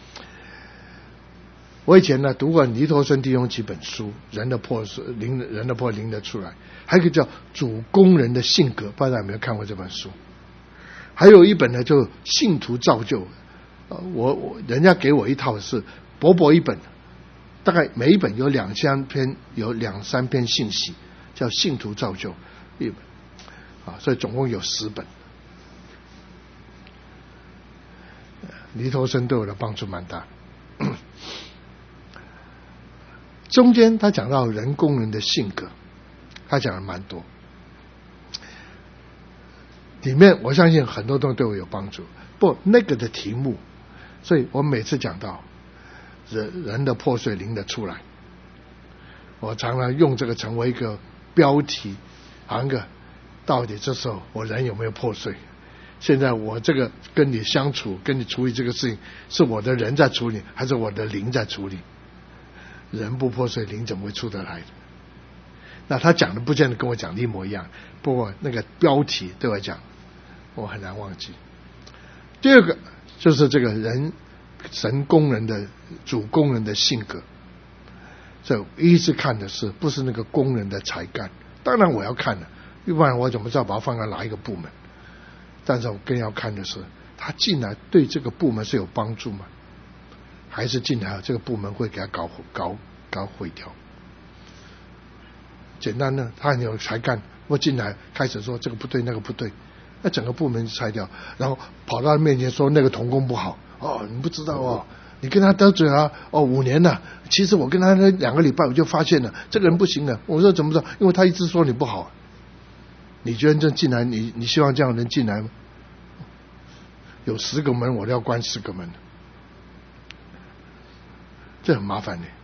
我以前呢读过尼托生弟兄几本书，人的破灵的出来，还有一个叫主工人的性格，不知道大家有没有看过这本书？还有一本呢就信徒造就，人家给我一套是薄薄一本，大概每一本有2-3篇，有2-3篇信息，叫信徒造就一本啊，所以总共有10本。尼托生对我的帮助蛮大。中间他讲到人工人的性格，他讲的蛮多，里面我相信很多东西对我有帮助。不，那个的题目，所以我每次讲到人的破碎，灵的出来，我常常用这个成为一个标题，好像个到底这时候我人有没有破碎？现在我这个跟你相处，跟你处理这个事情，是我的人在处理，还是我的灵在处理？人不破碎，灵怎么会出得来的？那他讲的不见得跟我讲的一模一样，不过那个标题对我讲，我很难忘记。第2个就是这个神工人的主工人的性格，所以一直看的是不是那个工人的才干？当然我要看的，要不然我怎么知道把它放在哪一个部门？但是我更要看的是，他进来对这个部门是有帮助吗？还是进来这个部门会给他搞毁掉？简单的，他很有才干，我进来开始说这个不对那个不对，那整个部门拆掉，然后跑到他面前说那个同工不好，你不知道哦，你跟他得罪了5年了，其实我跟他那2个礼拜我就发现了这个人不行了。我说怎么知道？因为他一直说你不好。你觉得这进来，你希望这样人进来吗？有10个门，我都要关10个门，这很麻烦的。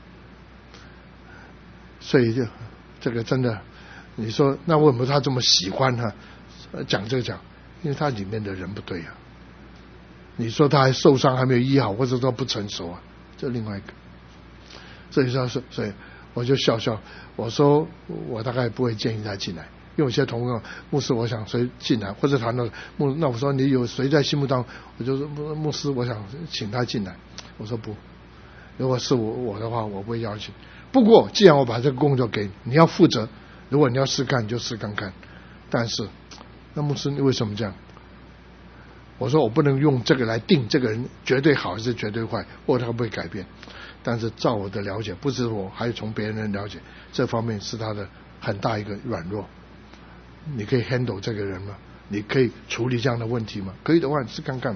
所以这个真的，你说那为什么他这么喜欢他讲这个讲？因为他里面的人不对啊。你说他还受伤还没有医好，或者说不成熟啊，这另外一个。所以我就笑，我说我大概不会建议他进来。因为有些同工牧师，我想谁进来，或者谈到那我说你有谁在心目当中，我就说牧师，我想请他进来。我说不，如果是我的话，我不会邀请。不过既然我把这个工作给你，你要负责。如果你要试干，你就试看看。但是，那牧师你为什么这样？ 我说我不能用这个来定这个人绝对好还是绝对坏，或者他会不会改变。但是照我的了解，不止我，还有从别人的了解，这方面是他的很大一个软弱。你可以 handle 这个人吗？你可以处理这样的问题吗？可以的话，你试看看。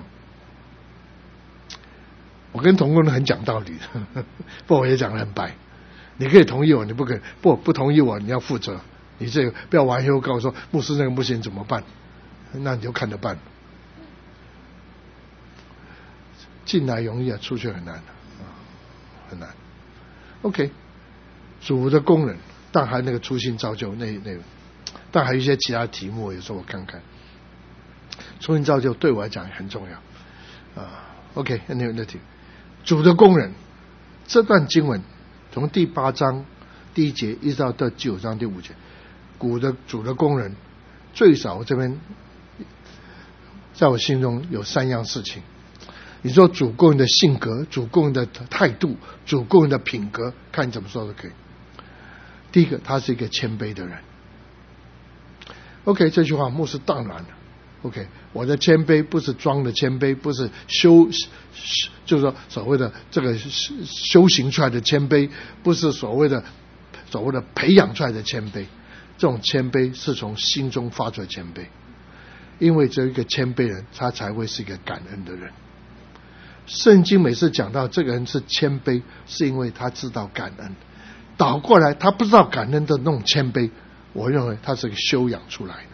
我跟同工人很讲道理的，不，我也讲得很白。你可以同意我，你不可以不同意我，你要负责。你这个不要完以后告诉说牧师那个不行怎么办？那你就看着办。进来容易啊，出去很难很难。OK， 主的工人，但还那个初心造就那但还有一些其他题目，有时候我看看。初心造就对我来讲很重要OK， 那题主的工人，这段经文从第8章第1节一直到第9章第5节，主的工人最少我这边在我心中有3样事情。你说主工人的性格、主工人的态度、主工人的品格，看你怎么说都可以。第一个，他是一个谦卑的人。OK， 这句话牧师当然了。OK， 我的谦卑不是装的谦卑，不是就是说所谓的这个修行出来的谦卑，不是所谓的培养出来的谦卑。这种谦卑是从心中发出的谦卑，因为只有一个谦卑人，他才会是一个感恩的人。圣经每次讲到这个人是谦卑，是因为他知道感恩。倒过来，他不知道感恩的那种谦卑，我认为他是个修养出来的，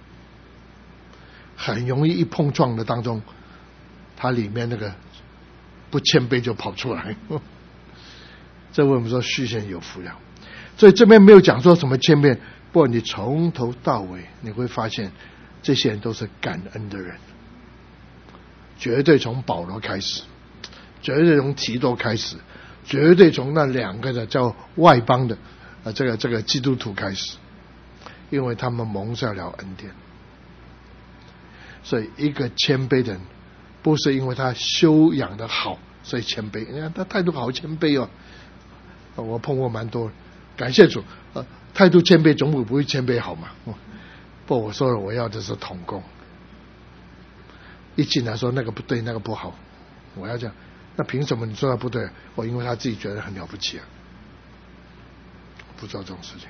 很容易一碰撞的当中，他里面那个不谦卑就跑出来。这为我们说虚显有福了。所以这边没有讲说什么谦卑，不过你从头到尾你会发现，这些人都是感恩的人。绝对从保罗开始，绝对从提多开始，绝对从那2个的叫外邦的这个基督徒开始，因为他们蒙受了恩典。所以一个谦卑的人，不是因为他修养的好所以谦卑，你看他态度好谦卑哦。我碰过蛮多，感谢主，态度谦卑总比不会谦卑好嘛。不，我说了，我要的是同工。一进来说那个不对，那个不好，我要这样，那凭什么你说他不对？因为他自己觉得很了不起啊，不做这种事情。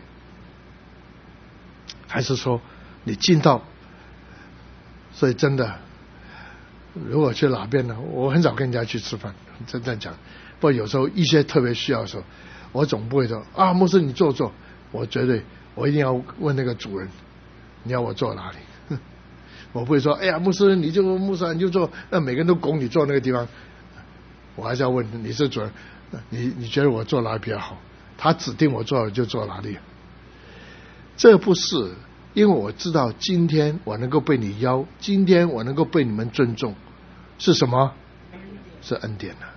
还是说你进到，所以真的，如果去哪边呢？我很少跟人家去吃饭，真正讲。不过有时候一些特别需要的时候，我总不会说牧师你坐，我一定要问那个主人，你要我坐哪里？我不会说，哎呀，牧师你就坐，那每个人都拱你坐那个地方。我还是要问你是主人，你觉得我坐哪里比较好？他指定我坐就坐哪里。这不是，因为我知道今天我能够被你邀，今天我能够被你们尊重，是什么？是恩典啊！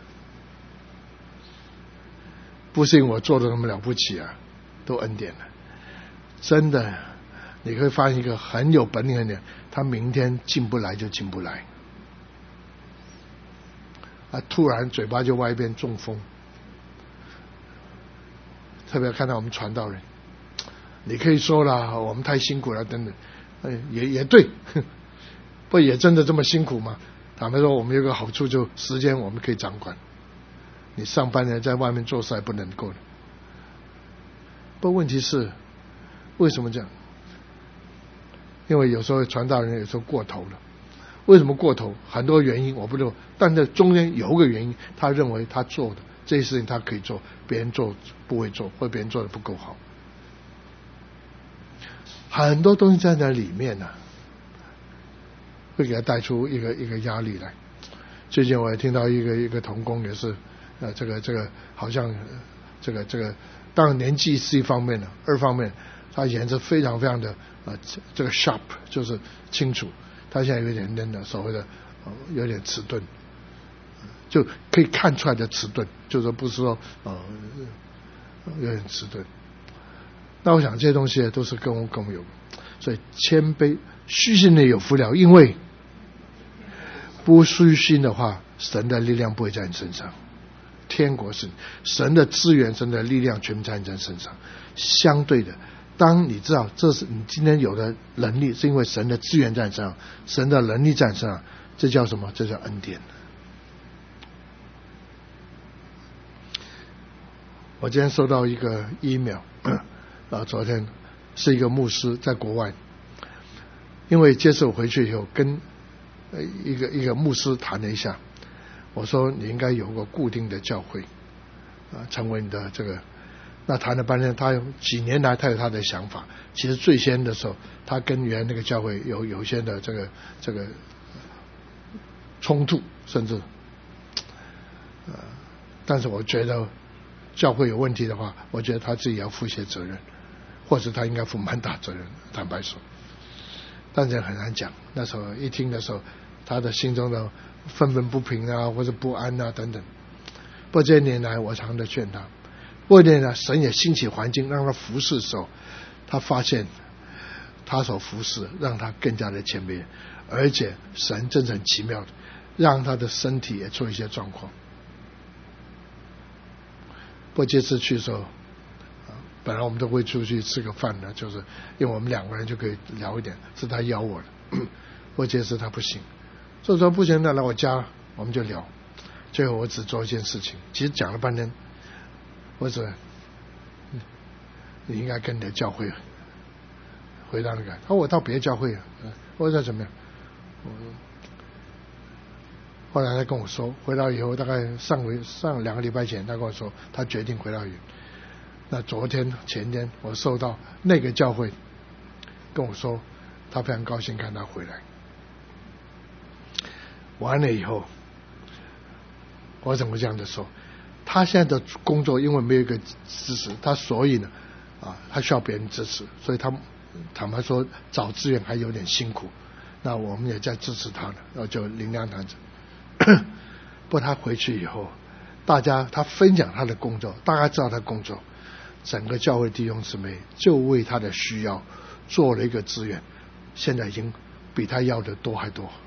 不是因为我做的那么了不起啊，都恩典了。真的，你会发现一个很有本领的人，他明天进不来就进不来，突然嘴巴就外边中风。特别看到我们传道人，你可以说了我们太辛苦了等等，也对，不也真的这么辛苦吗？坦白说，我们有个好处，就时间我们可以掌管。你上班人在外面做事还不能够的。不过问题是，为什么这样？因为有时候传道人有时候过头了。为什么过头？很多原因我不知道，但这中间有一个原因，他认为他做的这些事情他可以做，别人做不会做，或别人做的不够好。很多东西在那里面呢，会给他带出一个压力来。最近我也听到一个同工也是，这个好像这个当然年纪是一方面的，二方面他言辞非常非常的这个 sharp， 就是清楚。他现在有点那所谓的有点迟钝，就可以看出来的迟钝，就是不是说有点迟钝。那我想这些东西都是跟我们有，所以谦卑虚心的有福了，因为不虚心的话，神的力量不会在你身上。天国是神的资源，神的力量全部在你身上。相对的，当你知道这是你今天有的能力，是因为神的资源在你身上，神的能力在你身上， 这叫什么？这叫恩典。我今天收到一个 email， 昨天是一个牧师在国外，因为接受回去以后跟一个牧师谈了一下，我说你应该有个固定的教会成为你的这个。那谈了半天，他有几年来他有他的想法。其实最先的时候，他跟原来那个教会有一些的这个冲突，甚至但是我觉得教会有问题的话，我觉得他自己要负些责任，或者他应该负蛮大责任，坦白说。但是很难讲，那时候一听的时候，他的心中的愤愤不平啊，或者不安啊等等。不过这些年来，我常的劝他。为了呢，神也兴起环境让他服侍的时候，他发现他所服侍让他更加的谦卑，而且神真是很奇妙的，让他的身体也出一些状况。不过这次去的时候，本来我们都会出去吃个饭的，就是因为我们两个人就可以聊一点，是他邀我的。不过这次他不行，所以说不行，那来我家我们就聊。最后我只做一件事情，其实讲了半天。或者你应该跟你的教会回到那个，他说我到别的教会或者怎么样。后来他跟我说，回到以后大概上2个礼拜前，他跟我说他决定回到云。那昨天前天我收到那个教会跟我说，他非常高兴看他回来。完了以后，我怎么这样的说？他现在的工作因为没有一个支持，他所以呢，他需要别人支持，所以他坦白说找资源还有点辛苦。那我们也在支持他呢，然后就灵粮堂子。不过他回去以后，他分享他的工作，大家知道他工作，整个教会弟兄姊妹就为他的需要做了一个资源，现在已经比他要的多还多。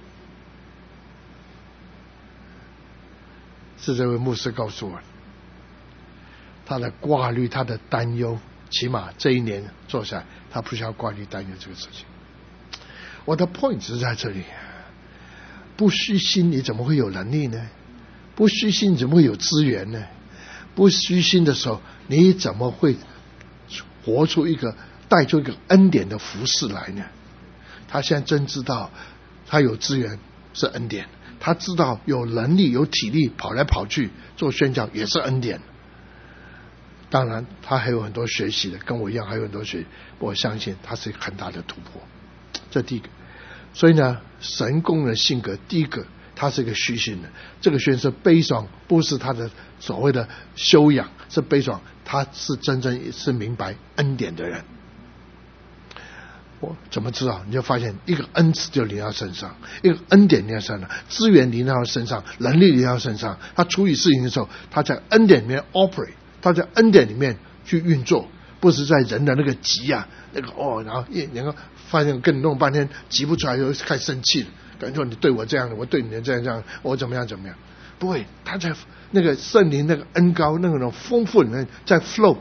是这位牧师告诉我，他的挂虑，他的担忧，起码这一年做下来，他不需要挂虑担忧这个事情。我的 point 是在这里，不虚心你怎么会有能力呢？不虚心你怎么会有资源呢？不虚心的时候，你怎么会活出带出一个恩典的服事来呢？他现在真知道，他有资源是恩典。他知道有能力有体力跑来跑去做宣教也是恩典。当然他还有很多学习的，跟我一样还有很多学习，我相信他是很大的突破。这第一个。所以呢，神工人性格第一个，他是一个虚心的，这个虚心是悲爽，不是他的所谓的修养，是悲爽，他是真正是明白恩典的人。我怎么知道？你就发现一个恩赐就临到身上，一个恩典临到身上，资源临到身上，能力临到身上。他处理事情的时候，他在恩典里面 operate， 他在恩典里面去运作，不是在人的那个急啊，那个然后然后发现跟你弄半天急不出来，又开始生气了，感觉说你对我这样的，我对你这样，我怎么样。不会，他在那个圣灵那个恩膏那种丰富里面在 flow。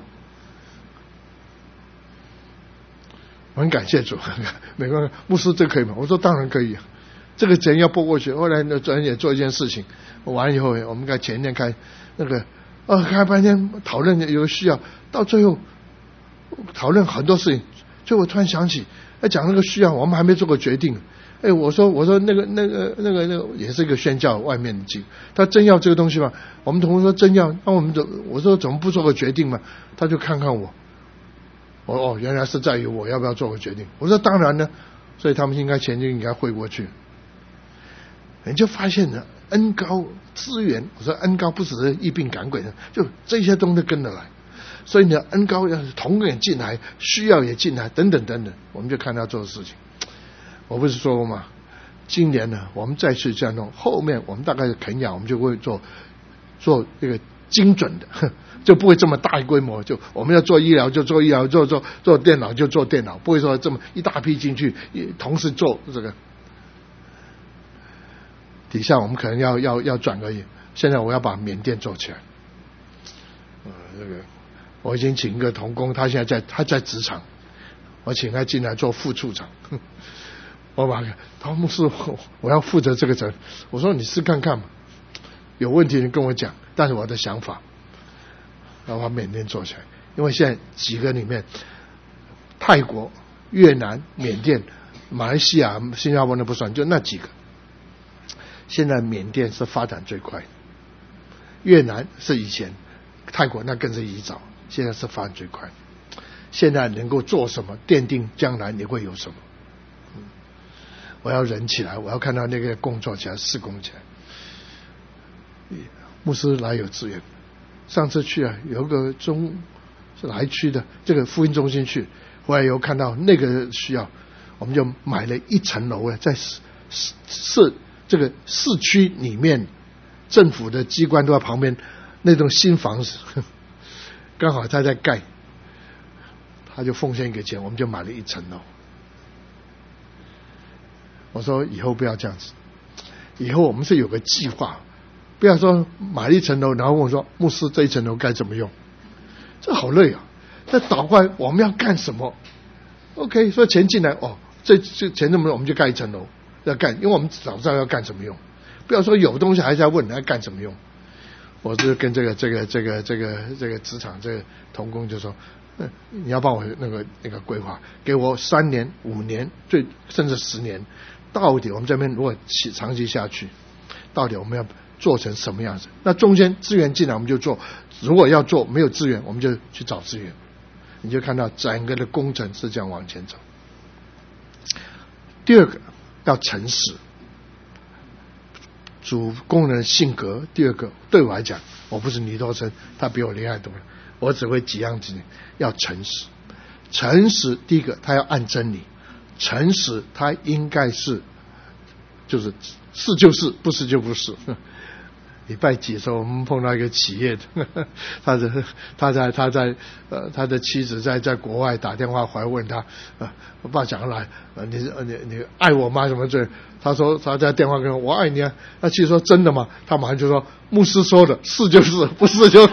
我很感谢主，美国牧师这可以吗？我说当然可以，这个钱要拨过去。后来呢，昨天也做一件事情，完了以后，我们前天开那个开半天讨论有需要，到最后讨论很多事情，最后我突然想起，讲那个需要，我们还没做过决定。我说那个也是一个宣教外面的经，他真要这个东西吗？我们同事说真要，那我说怎么不做个决定嘛？他就看看我。原来是在于我要不要做个决定。我说当然呢，所以他们应该钱就应该汇过去。你就发现了恩膏资源，我说恩膏不只是一并赶鬼的，就这些东西跟着来。所以呢，恩膏要是同也进来，需要也进来，等等等等，我们就看他做的事情。我不是说过吗？今年呢，我们再去这样弄，后面我们大概肯雅，我们就会做这个精准的。就不会这么大规模，就我们要做医疗就做医疗，做电脑就做电脑，不会说这么一大批进去同时做这个。底下我们可能要转而已。现在我要把缅甸做起来。这个我已经请一个同工，他现在他在职场，我请他进来做副处长。 我把他说牧师，我要负责这个责任。我说你试看看嘛，有问题你跟我讲，但是我的想法，然后把缅甸做起来。因为现在几个里面，泰国、越南、缅甸、马来西亚、新加坡那不算，就那几个。现在缅甸是发展最快，越南是以前，泰国那更是以早，现在是发展最快。现在能够做什么，奠定将来你会有什么。我要忍起来，我要看到那个工作起来，施工起来。牧师哪有资源？上次去有个是哪一区的这个福音中心去，后来有看到那个需要，我们就买了1层楼在这个市区里面，政府的机关都在旁边，那种新房子，刚好他在盖，他就奉献一个钱，我们就买了1层楼。我说以后不要这样子，以后我们是有个计划，不要说买了1层楼，然后问我说牧师这1层楼该怎么用，这好累啊！这倒过来我们要干什么 ？OK， 说钱进来这钱这么多，我们就盖1层楼要干，因为我们早知道要干什么用，不要说有东西还在问要干什么用。我就跟这个职场这个同工就说，你要帮我那个规划，给我3年、5年，甚至10年。到底我们这边如果长期下去，到底我们要做成什么样子？那中间资源进来我们就做，如果要做没有资源，我们就去找资源。你就看到整个的工程是这样往前走。第二个要诚实，主工人的性格。第二个对我来讲，我不是尼多生，他比我厉害多了，我只会几样子，要诚实。诚实第一个他要按真理，诚实他应该是就是是就是，不是就不是。礼拜几的时候我们碰到一个企业的，他的妻子在国外打电话回来问他，我爸讲来，你爱我吗？什么罪？他说他在电话跟我爱你啊。那妻子说真的吗？他马上就说牧师说的是就是，不是就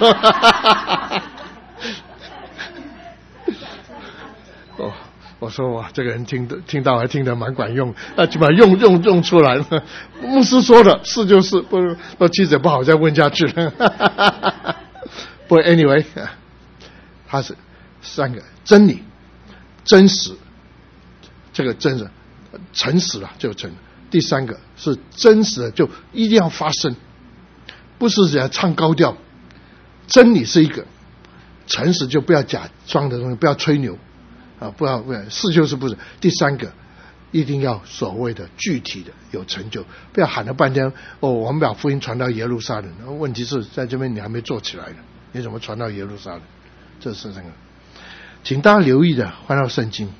我说哇，这个人听到还听得蛮管用，就把用出来了。牧师说的是就是，不妻子不好再问下去了。不 anyway， 他是3个真理、真实，这个真实、诚实了就真。第3个是真实的，就一定要发生，不是只要唱高调。真理是一个，诚实就不要假装的东西，不要吹牛。不要是就是不是。第3个一定要所谓的具体的有成就，不要喊了半天我们把福音传到耶路撒冷，问题是在这边你还没做起来呢，你怎么传到耶路撒冷？这是3个。请大家留意的翻到圣经，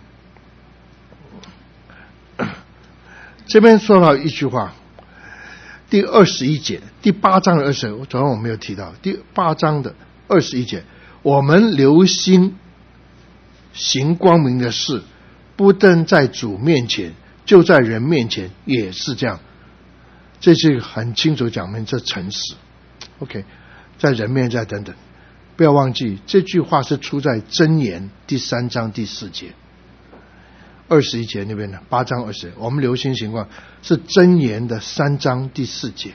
这边说到一句话，第21节，第8章的20，昨天我没有提到，第8章的21节，我们留心行光明的事，不但在主面前，就在人面前也是这样。这是很清楚讲明这诚实。OK， 在人面前等等，不要忘记这句话是出在箴言第3章第4节，21节那边的8章20，我们留心行光是箴言的3章第4节。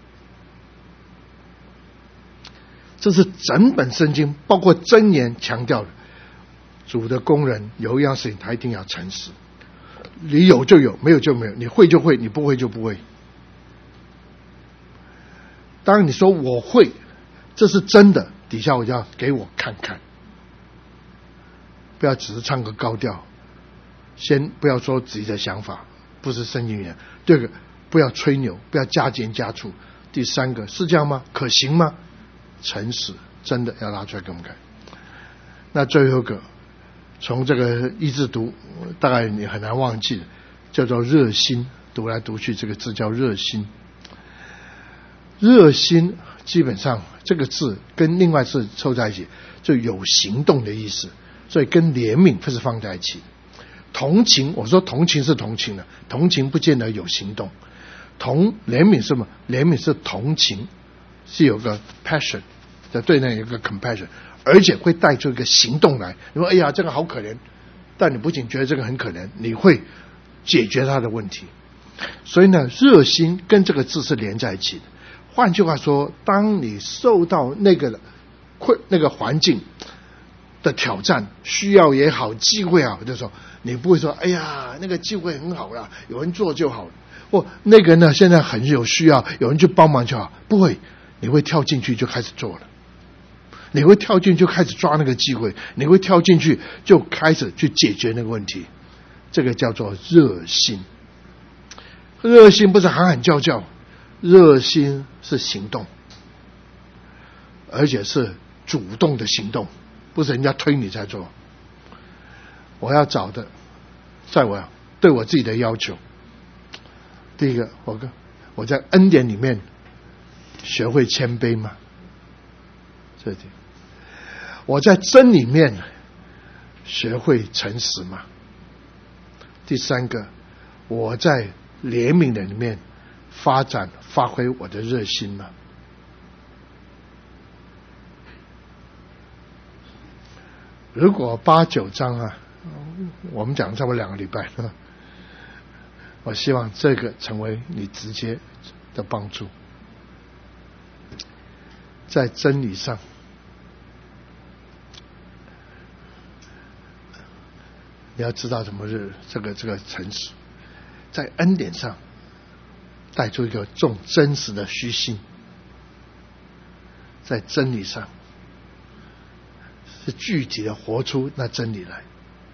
这是整本圣经包括箴言强调的。主的工人有一样事情他一定要诚实，你有就有，没有就没有，你会就会，你不会就不会。当然你说我会，这是真的，底下我就要给我看看，不要只是唱个高调，先不要说自己的想法，不是圣经言。第2个不要吹牛，不要加减加醋。第3个是这样吗？可行吗？诚实真的要拿出来给我们看。那最后一个从这个一字读，大概你很难忘记，叫做热心，读来读去这个字叫热心。热心基本上这个字跟另外字凑在一起就有行动的意思，所以跟怜悯不是放在一起。同情，我说同情是同情的，同情不见得有行动。怜悯是什么？怜悯是同情，是有个 passion， 在对那有个 compassion， 而且会带出一个行动来。你说哎呀这个好可怜，但你不仅觉得这个很可怜，你会解决他的问题。所以呢，热心跟这个字是连在一起的。换句话说，当你受到那个环境的挑战，需要也好，机会好的时候，你不会说哎呀那个机会很好啦，有人做就好了，或那个呢现在很有需要，有人去帮忙就好，不会，你会跳进去就开始做了，你会跳进去就开始抓那个机会，你会跳进去就开始去解决那个问题。这个叫做热心。热心不是喊喊叫叫，热心是行动，而且是主动的行动，不是人家推你才做。我要找的，在我对我自己的要求，第一个，我在恩典里面学会谦卑嘛，这点；我在真里面学会诚实嘛。第三个，我在怜悯的里面发挥我的热心嘛。如果8、9章啊，我们讲差不多2个礼拜，我希望这个成为你直接的帮助，在真理上，你要知道怎么这个诚实，在恩典上带出一个重真实的虚心，在真理上是具体的活出那真理来。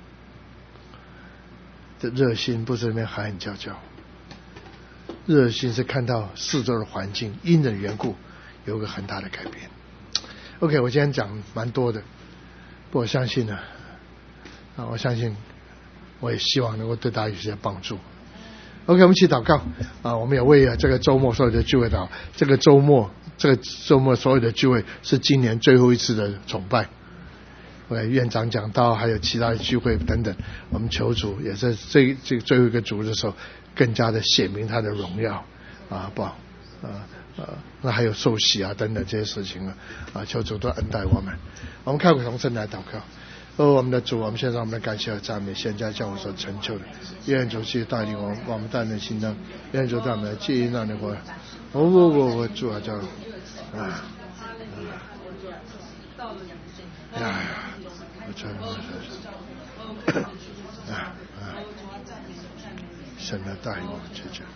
这热心不是那边喊喊叫叫，热心是看到四周的环境因人缘故有个很大的改变。OK， 我今天讲蛮多的，不过我相信呢，我相信，我也希望能够对大家有些帮助。OK， 我们一起祷告我们也为这个周末所有的聚会祷，这个周末所有的聚会是今年最后一次的崇拜。院长讲到还有其他的聚会等等，我们求主也是这最后一个主的时候，更加的显明他的荣耀那还有受洗等等这些事情求主都恩待我们。我们开口同声来祷告。我们的主，我们献上我们的感谢和赞美，现在叫我所成就的，愿主去带领我们带领心灯，愿主带我们的记忆让你活。我主啊，叫神的带领我们去讲。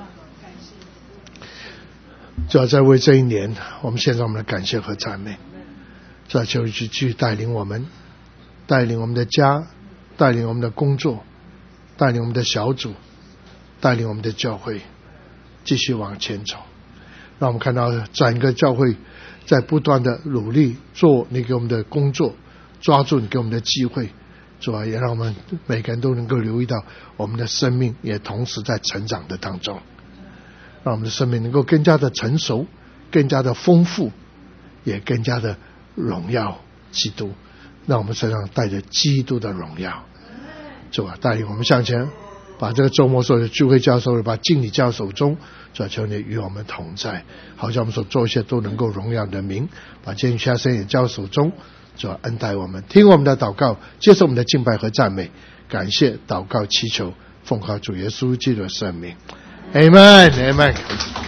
主要在为这一年，我们献上我们的感谢和赞美。主要求你去继续带领我们，带领我们的家，带领我们的工作，带领我们的小组，带领我们的教会继续往前走。让我们看到整个教会在不断的努力做你给我们的工作，抓住你给我们的机会。主啊，也让我们每个人都能够留意到我们的生命也同时在成长的当中，让我们的生命能够更加的成熟，更加的丰富，也更加的荣耀基督，让我们身上带着基督的荣耀。主啊，带领我们向前，把这个周末所有的聚会交手里，把敬礼交手中。主啊，求你与我们同在，好像我们所做一些都能够荣耀你的名，把监狱下生也交手中。主啊，恩待我们，听我们的祷告，接受我们的敬拜和赞美，感谢祷告祈求，奉靠主耶稣基督的圣名， Amen。